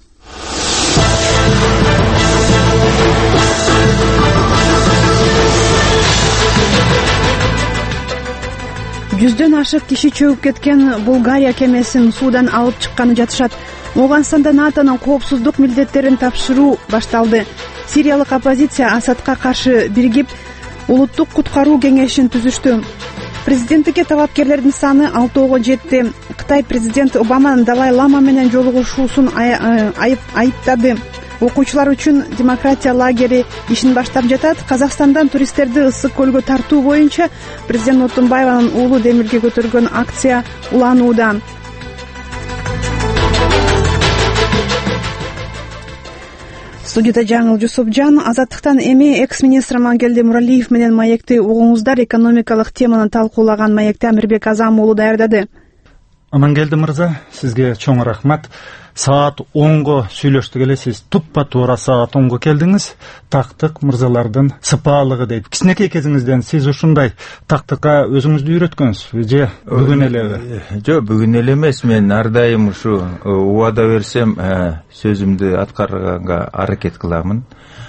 Жүздөн ашык киши чөгүп кеткен Булгария кемесин суудан алып чыкканы жатышат. Ооганстанда НАТОнун коопсуздук милдеттерин тапшыруу башталды. Сириялык оппозиция Асадка каршы биригип, улуттук куткаруу кеңешин түзүштү. Президенттикке талапкерлердин саны 6го жетти. Кытай президент Обаманын Далай Лама менен жолугушуусун айыптады. Окуучулар үчүн демократия лагери ишин баштап жатат. Казакстандан туристтерди Ысык көлгө тартуу боюнча президент Отунбаеванын уулу Демирге көтөргөн акция уланууда. Студияда Жаңыл Жусупжан. Азаттыктан эми экс-министр Амангелди Муралиев менен маекти угуңуздар. Экономикалык теманы талкуулаган маекти Амирбек Азам уулу даярдады. Амангелди мырза, сизге чоң рахмат. Саат 10-го сүйлөштүк эле, сиз туппа туура саат 10-го келдиңиз. Тактык мырзалардын сыпаалыгы дейт. Кичинекей кезиңизден сиз ушундай тактыкка өзүңүздү үйрөткөнсүзбү же бүгүн элеби? Жок, бүгүн эле эмес. Мен ар дайым ушу убада берсем сөзүмдү аткарганга аракет кыламын.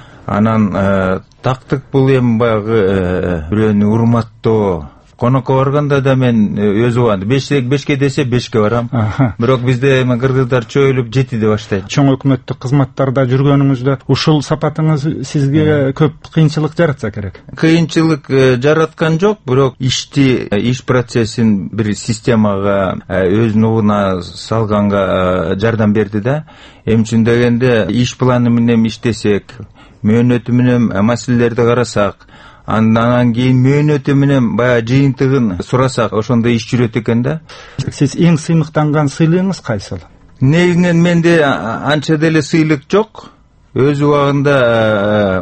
Анан тактык бул эми баягы бирөөнү урматтоо. Конокко барганда да мен өз убагында 5-ке десе 5ке барам. Бирок бизде эми кыргыздар чоюлуп 7де баштайт. Чоң өкмөттүк кызматтарда жүргөнүңүздө ушул сапатыңыз сизге көп кыйынчылык жаратса керек? Кыйынчылык жараткан жок, бирок иш процессин бир системага өз нугуна салганга жардам берди да. Эми үчүн дегенде иш планы менен иштесек, мөөнөтү менен маселелерди карасак, андан кийин мөөнөтү менен баягы жыйынтыгын сурасак, ошондо иш жүрөт экен да. Сиз эң сыймыктанган сыйлыгыңыз кайсыл? Негизинен менде анча деле сыйлык жок. Өз убагында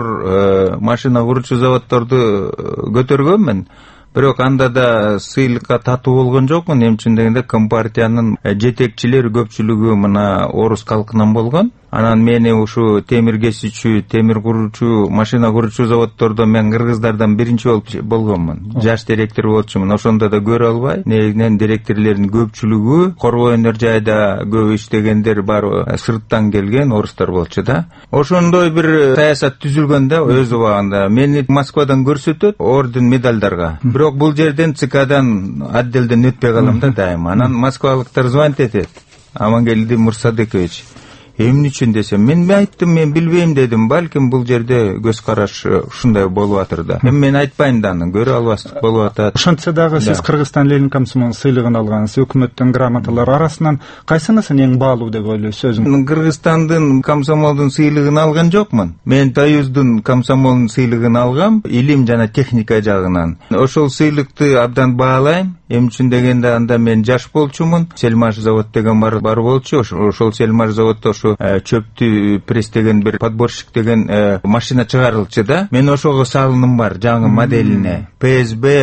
оор машина курчу заводдорду көтөргөнмүн. Бирок анда да сыйлыкка татуу болгон жокмун. Эми үчүн дегенде компартиянын жетекчилери көпчүлүгү мына орус калкынан болгон. Анан мени ушу темир кесүүчү, темир курчу, машина курчу заводдордо мен кыргыздардан биринчи болгонмун. Жаш директор болчумун. Ошондо да көрө албай, негизинен директорлердин көпчүлүгү коргоо өнөр жайда көп иштегендер бар, сырттан келген орустар болчу да. Ошондой бир саясат түзүлгөн да өз убагында. Мени Москвадан көрсөтөт орден медалдарга. Бирок бул жерден ЦКдан отделден өтпөй калам да дайыма. Анан москвалыктар звонить этет. Амангелди Мурсадекович, эмне үчүн десем, мен айттым, мен билбейм дедим. Балким бул жерде көз караш ушундай болуп атыр да. Мен айтпайм да, аны көрө албастык болуп атат. Ошентсе дагы сиз Кыргызстан Ленин комсомол сыйлыгын алгансыз. Өкмөттүн грамоталары арасынан кайсынысын эң баалуу деп ойлойсуз? Кыргызстандын комсомолдун сыйлыгын алган жокмун. Мен Союздун комсомолдун сыйлыгын алгам, илим жана техника жагынан. Ошол сыйлыкты абдан баалайм. Эми үчүн дегенде анда мен жаш болчумун. Сельмаш завод деген бар болчу. Ошол Сельмаш заводдо чөптү престеген бир подборщик деген машина чыгарылчу да. Мен ошого салыным бар, жаңы моделине. ПСБ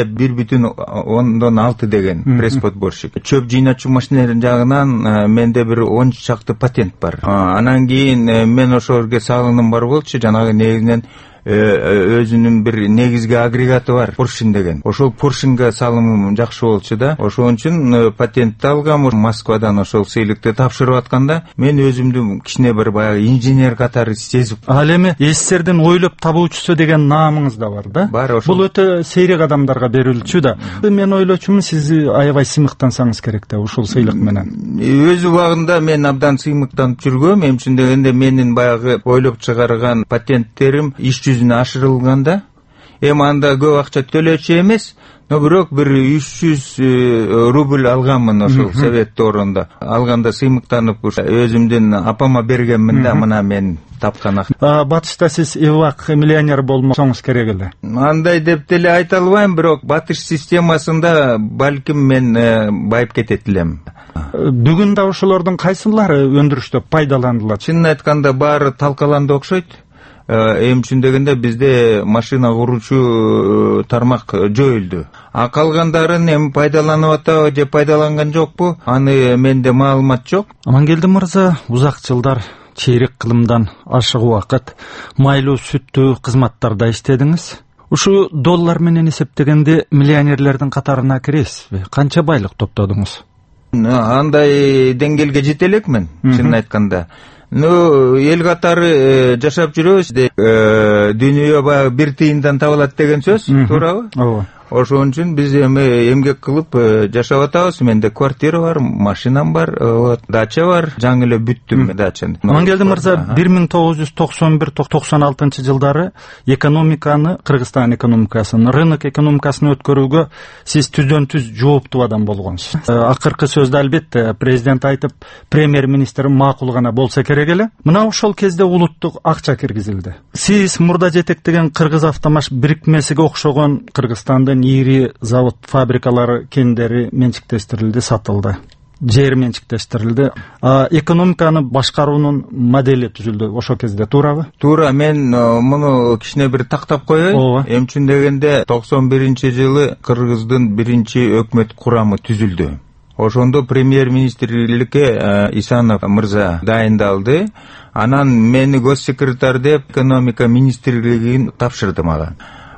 1,6 деген пресс подборщик. Чөп жыйначу машиналардын жагынан менде бир 10 чакты патент бар. Анан кийин мен ошого салыным бар болчу, жанагы негизинен өзүнүн бир негизги агрегаты бар, Поршин деген. Ошол Поршинге салымым жакшы болчу да. Ошон үчүн патентти алгам. Москвадан ошол сыйлыкты тапшырып атканда мен өзүмдү кичине бир баягы инженер катары сезип. Ал эми СССРдин ойлоп табуучусу деген наамыңыз да бар да. Бар. Бул өтө сейрек адамдарга берилчү да. Мен ойлочумун, сиз аябай сыймыктансаңыз керек да ушул сыйлык менен. Өз убагында мен абдан сыймыктанып жүргөм. Эми үчүн дегенде менин баягы ойлоп чыгарган патенттерим иш ашырылганда, эми анда көп акча төлөчү эмес, но бирок бир 300 рубль алганмын ошол совет дооронда. Алганда сыймыктанып өзүмдүн апама бергенмин да, мына мен тапкан акча. Батышта сиз эвак миллионер болмосоңуз керек эле. Андай деп деле айта албайм, бирок батыш системасында балким мен байып кетет элем. Бүгүн да ошолордун кайсылары өндүрүштө пайдаланылат? Чынын айтканда баары талкаланды окшойт. Эми үчүн дегенде бизде машина куручу тармак жоюлду. А калгандарын эми пайдаланып атабы же пайдаланган жокпу, аны менде маалымат жок. Амангелди мырза, узак жылдар чейрек кылымдан ашык убакыт майлуу сүттүү кызматтарда иштедиңиз. Ушу доллар менен эсептегенде миллионерлердин катарына киресизби? Канча байлык топтодуңуз? Андай деңгээлге жете элекмин, чынын айтканда. Эл катары жашап жүрөбүз. Дүйнөгө баягы бир тыйындан табылат деген сөз, туурабы? ошон үчүн биз эми эмгек кылып жашап атабыз. Менде квартира бар, машинам бар, дача бар, жаңы эле бүттүм дачаны. Амангелди мырза, 1991-96 жылдары экономиканы, Кыргызстан экономикасын, рынок экономикасын өткөрүүгө сиз түздөн түз жооптуу адам болгонсуз. Акыркы сөздө албетте президент айтып, премьер-министр макул гана болсо керек эле. Мына ошол кезде улуттук акча киргизилди. Сиз мурда жетектеген Кыргыз автомаш бирикмесиге окшогон Кыргызстандын ири завод фабрикалары кендери менчиктештирилди, сатылды. Жер менчиктештирилди. Экономиканы башкаруунун модели түзүлдү ошол кезде, туурабы? Туура. Мен муну кичине бир тактап коеюн. Эмчүн дегенде 91-жылы Кыргыздын биринчи өкмөт курамы түзүлдү. Ошондо премьер-министрликке Исанов мырза дайындалды. Анан мени госсекретарь деп экономика министрлигин тапшырды мага.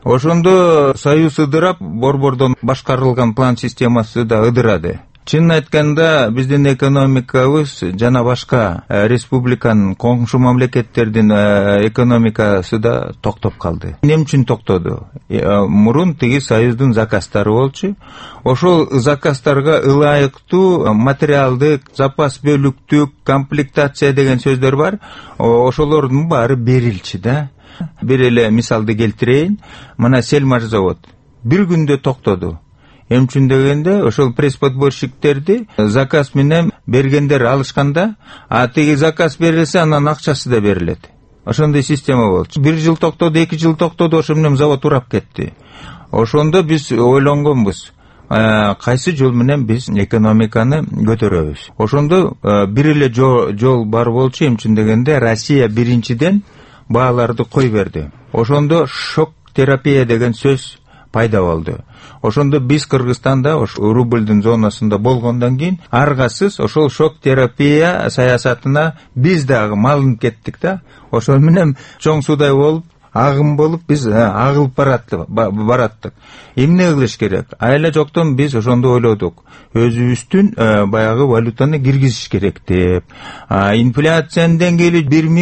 Ошондо союз ыдырап, борбордон башкарылган план системасы да ыдырады. Чынын айтканда, биздин экономикабыз жана башка республиканын коңшу мамлекеттердин экономикасы да токтоп калды. Эмне үчүн токтоду? Мурун тиги союздун заказдары болчу. Ошол заказдарга ылайыктуу материалдык, запас бөлүктүк, комплектация деген сөздөр бар. Ошолордун баары берилчи да. Бир эле мисалды келтирейин. Мына Сельмаш завод бир күндө токтоду. Эмчүн дегенде ошол пресс-подборщиктерди заказ менен бергендер алышканда, тиги заказ берилсе, анан акчасы да берилет. Ошондой система болчу. 1 жыл токтоду, 2 жыл токтоду, ошо менен завод урап кетти. Ошондо биз ойлонгонбуз. Кайсы жол менен биз экономиканы көтөрөбүз. Ошондо бир эле жол бар болчу. Эмчүн дегенде Россия биринчиден бааларды кой берди. Ошондо шок терапия деген сөз пайда болду. Ошондо биз Кыргызстанда рубльдин зонасында болгондон кийин аргасыз ошол шок терапия саясатына биз дагы малынып кеттик да. Ошол менен чоң суудай болуп, агым болуп биз агылып бараттык. Эмне кылыш керек? Айла жоктон биз ошондо ойлодук. Өзүбүздүн баягы валютаны киргизиш керек деп. Инфляциянын деңгээли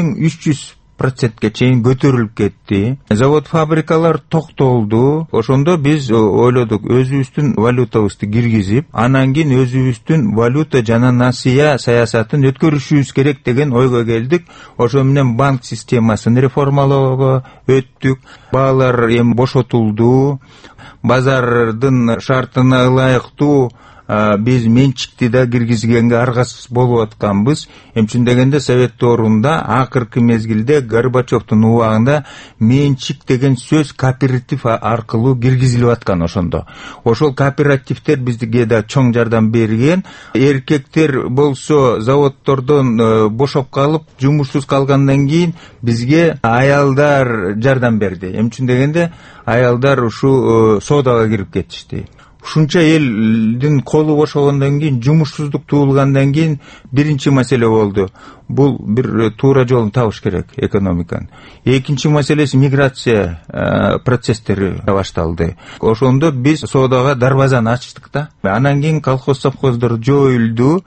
1300% чейин көтөрүлүп кетти. Завод фабрикалар токтолду. Ошондо биз ойлодук, өзүбүздүн валютабызды киргизип, анан кийин өзүбүздүн валюта жана насыя саясатын өткөрүшүбүз керек деген ойго келдик. Ошо менен банк системасын реформалоого өттүк. Баалар эми бошотулду. Базардын шартына ылайыктуу биз менчикти да киргизгенге аргасыз болуп атканбыз. Эмчүн дегенде Совет доорунда акыркы мезгилде Горбачевдун убагында менчик деген сөз кооператив аркылуу киргизилип аткан ошондо. Ошол кооперативдер бизге да чоң жардам берген. Эркектер болсо заводдордон бошоп калып, жумушсуз калгандан кийин бизге аялдар жардам берди. Эмчүн дегенде аялдар ушу соодага кирип кетишти. Ушунча элдин колу бошогондон кийин, жумушсуздук туулгандан кийин биринчи маселе болду. Бул бир туура жолун табыш керек экономиканын. Экинчи маселеси миграция процесстери башталды. Ошондо биз соодага дарбазаны ачтык да. Анан кийин колхоз совхоздор жоюлду,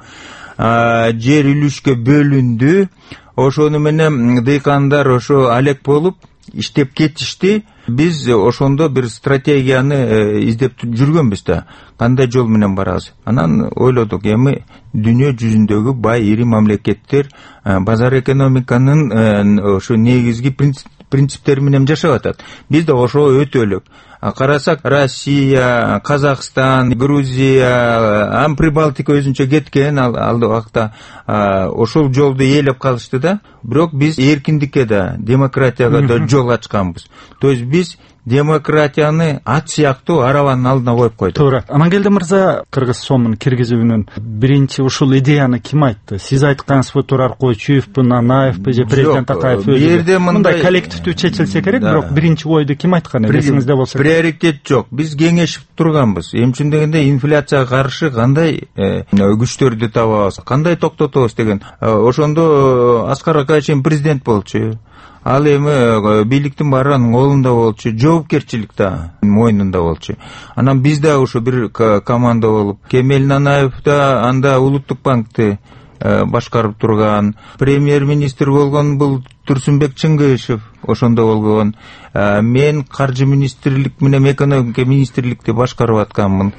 жер үлүшкө бөлүндү. Ошону менен дыйкандар ошо алек болуп иштеп кетишти. Биз ошондо бир стратегияны издеп жүргөнбүз да. Кандай жол менен барабыз? Анан ойлодук, эми дүйнө жүзүндөгү бай ири мамлекеттер базар экономиканын ошо негизги принциптери менен жашап атат. Биз да ошо өтөлүк. Карасак, Россия, Казакстан, Грузия, Прибалтика өзүнчө кеткен алды убакта ошол жолду ээлеп калышты да. Бирок биз эркиндикке да, демократияга да жол ачканбыз. То есть биз демократияны ат сыяктуу арабанын алдына коюп койдук. Туура. Амангелди мырза, кыргыз сомун киргизүүнүн биринчи ушул идеяны ким айтты? Сиз айткансызбы, Турар Койчуевпу, Нанаевпу же президент Акаев өзү? Мындай коллективдүү чечилсе керек, бирок биринчи ойду ким айткан? Эсиңизде болсо. Приоритет жок. Биз кеңешип турганбыз. Эмчүн дегенде инфляцияга каршы кандай күчтөрдү табабыз, кандай токтотобуз деген. Ошондо Аскар Акаевич президент болчу. Ал эми бийликтин баары анын колунда болчу, жоопкерчилик да мойнунда болчу. Анан биз да ошо бир команда болуп, Кемел Нанаев да анда Улуттук банкты башкарып турган, премьер-министр болгон бул Турсунбек Чыңгышев ошондо болгон. Мен каржы министрлик менен экономика министрликти башкарып атканмын.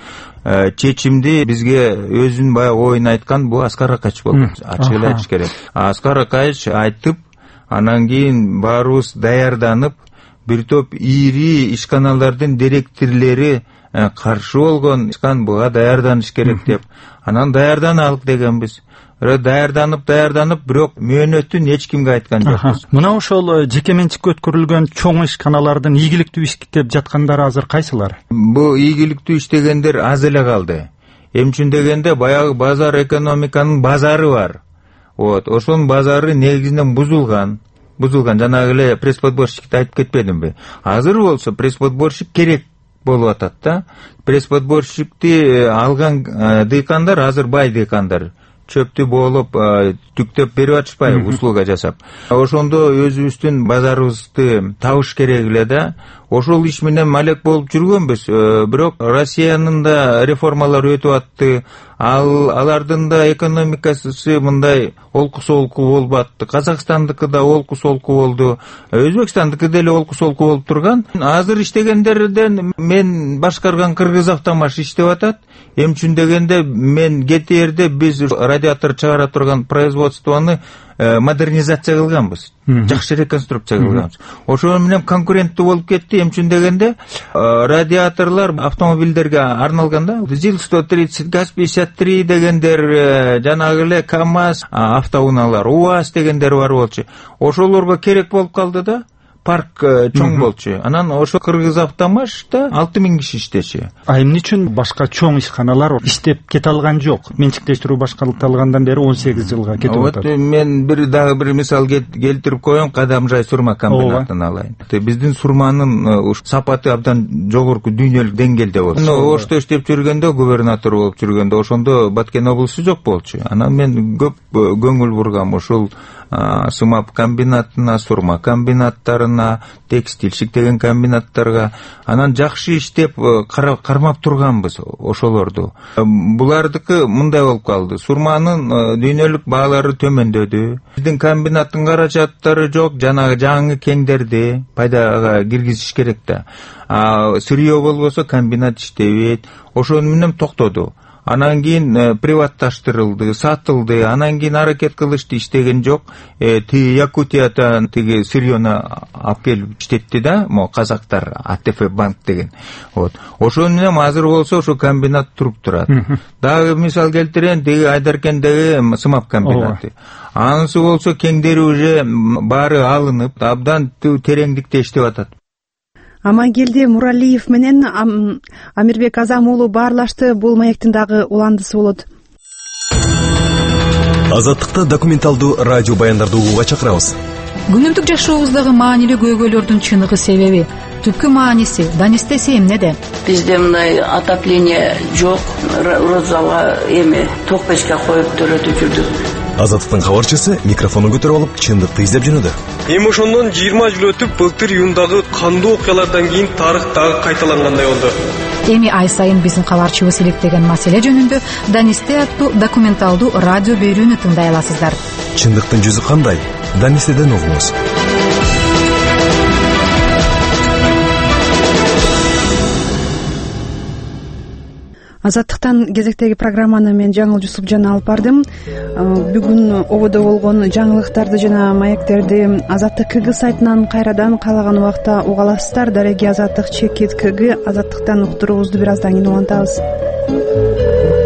Чечимди бизге өзүнүн баягы оюн айткан бул Аскар Акач болду. Ачык эле айтыш керек. Аскар Акач айтып, анан кийин баарыбыз даярданып, бир топ ири ишканалардын директорлори каршы болгон, буга даярданыш керек деп. Анан даярданалык дегенбиз. Даярданып, бирок мөөнөтүн эч кимге айткан жокпуз. Мына ошол жеке менчикке өткөрүлгөн чоң ишканалардын ийгиликтүү иштеп жаткандары азыр кайсылар? Бул ийгиликтүү иштегендер аз эле калды. Эмчүн дегенде баягы базар экономиканын базары бар. Ошонун базары негизинен бузулган. Жанагы эле пресс-подборщикти айтып кетпедимби? Азыр болсо пресс-подборщик керек болуп атат да. Пресс-подборщикти алган дыйкандар азыр бай дыйкандар. Чөптү болуп, түктөп берип атышпайбы, услуга жасап. Ошондо өзүбүздүн базарыбызды табыш керек эле да. Ошол иш менен малек болуп жүргөнбүз. Бирок Россиянын да реформалары өтүп атты. Алардын да экономикасы мындай олку-солку болуп атты. Казакстандыкы да олку-солку болду. Өзбекстандыкы деле олку-солку болуп турган. Азыр иштегендерден мен башкарган Кыргызавтомаш иштеп атат. Эмчүн дегенде мен кетээрде биз радиатор чыгара турган производствону модернизация кылганбыз. Жакшы реконструкция кылганбыз. Ошол менен конкуренттүү болуп кетти. Эмчүн дегенде радиаторлор автомобилдерге арналган да. ЗИЛ-130, ГАЗ-53 дегендер, жанагы эле КАМАЗ, автоунаалар, УАЗ дегендер бар болчу. Ошолорго керек болуп калды да. Парк чоң болчу. Анан ошо Кыргызавтомашта 6000 киши иштечи. Эмне үчүн башка чоң ишканалар иштеп кете алган жок? Менчиктештирүү башкарылгандан бери 18 жылга кетип атат. Мен дагы бир мисал келтирип коеюн, Кадамжай сурма комбинатын алайын. Биздин сурманын сапаты абдан жогорку дүйнөлүк деңгээлде болчу. Ошто иштеп жүргөндө, губернатор болуп жүргөндө, ошондо Баткен облусу жок болчу. Анан мен көп көңүл бургам ошол сымап комбинатына, сурма комбинаттарына, текстилчик деген комбинаттарга. Анан жакшы иштеп кармап турганбыз ошолорду. Булардыкы мындай болуп калды. Сурманын дүйнөлүк баалары төмөндөдү. Биздин комбинаттын каражаттары жок, жанагы жаңы кеңдерди пайдага киргизиш керек да. Сырье болбосо комбинат иштебейт. Ошон менен токтоду. Анан кийин приватташтырылды, сатылды. Анан кийин аракет кылышты, иштеген жок. Якутиядан тиги сырьёну алып келип иштетти да, казактар, АТФ банк деген. Ошон менен азыр болсо ошо комбинат туруп турат. Дагы мисал келтирейин, тиги Айдаркендеги сымап комбинаты. Анысы болсо кеңдери уже баары алынып, абдан тереңдикте иштеп атат. Амангелди Муралиев менен Амирбек Азам уулу баарлашты. Бул маектин дагы уландысы болот. Азаттыкта документалдуу радио баяндарды угууга чакырабыз. Күнүмдүк жашообуздагы маанилүү көйгөйлөрдүн чыныгы себеби, түпкү мааниси, данистеси эмнеде? Бизде мындай отопление жок, розалга ток печке коюп төрөтүп жүрдүк. Азаттыктын кабарчысы микрофонун көтөрүп алып, чындыкты издеп жөнөдү. Ошондон 20 жыл өтүп, былтыр июндагы кандуу окуялардан кийин тарых дагы кайталангандай болду. Эми ай сайын биздин кабарчыбыз иликтеген маселе жөнүндө Данисте аттуу документалдуу радио берүүнү тыңдай аласыздар. Чындыктын жүзү кандай? Данистеден угуңуз. Азаттыктан кезектеги программаны мен Жаңыл Жусупжан алып бардым. Бүгүн ободо болгон жаңылыктарды жана маектерди Азаттык КГ сайтынан кайрадан каалаган убакта уга аласыздар. Дареги Азаттык /КГ Азаттыктан уктуруубузду бир аздан кийин улантабыз.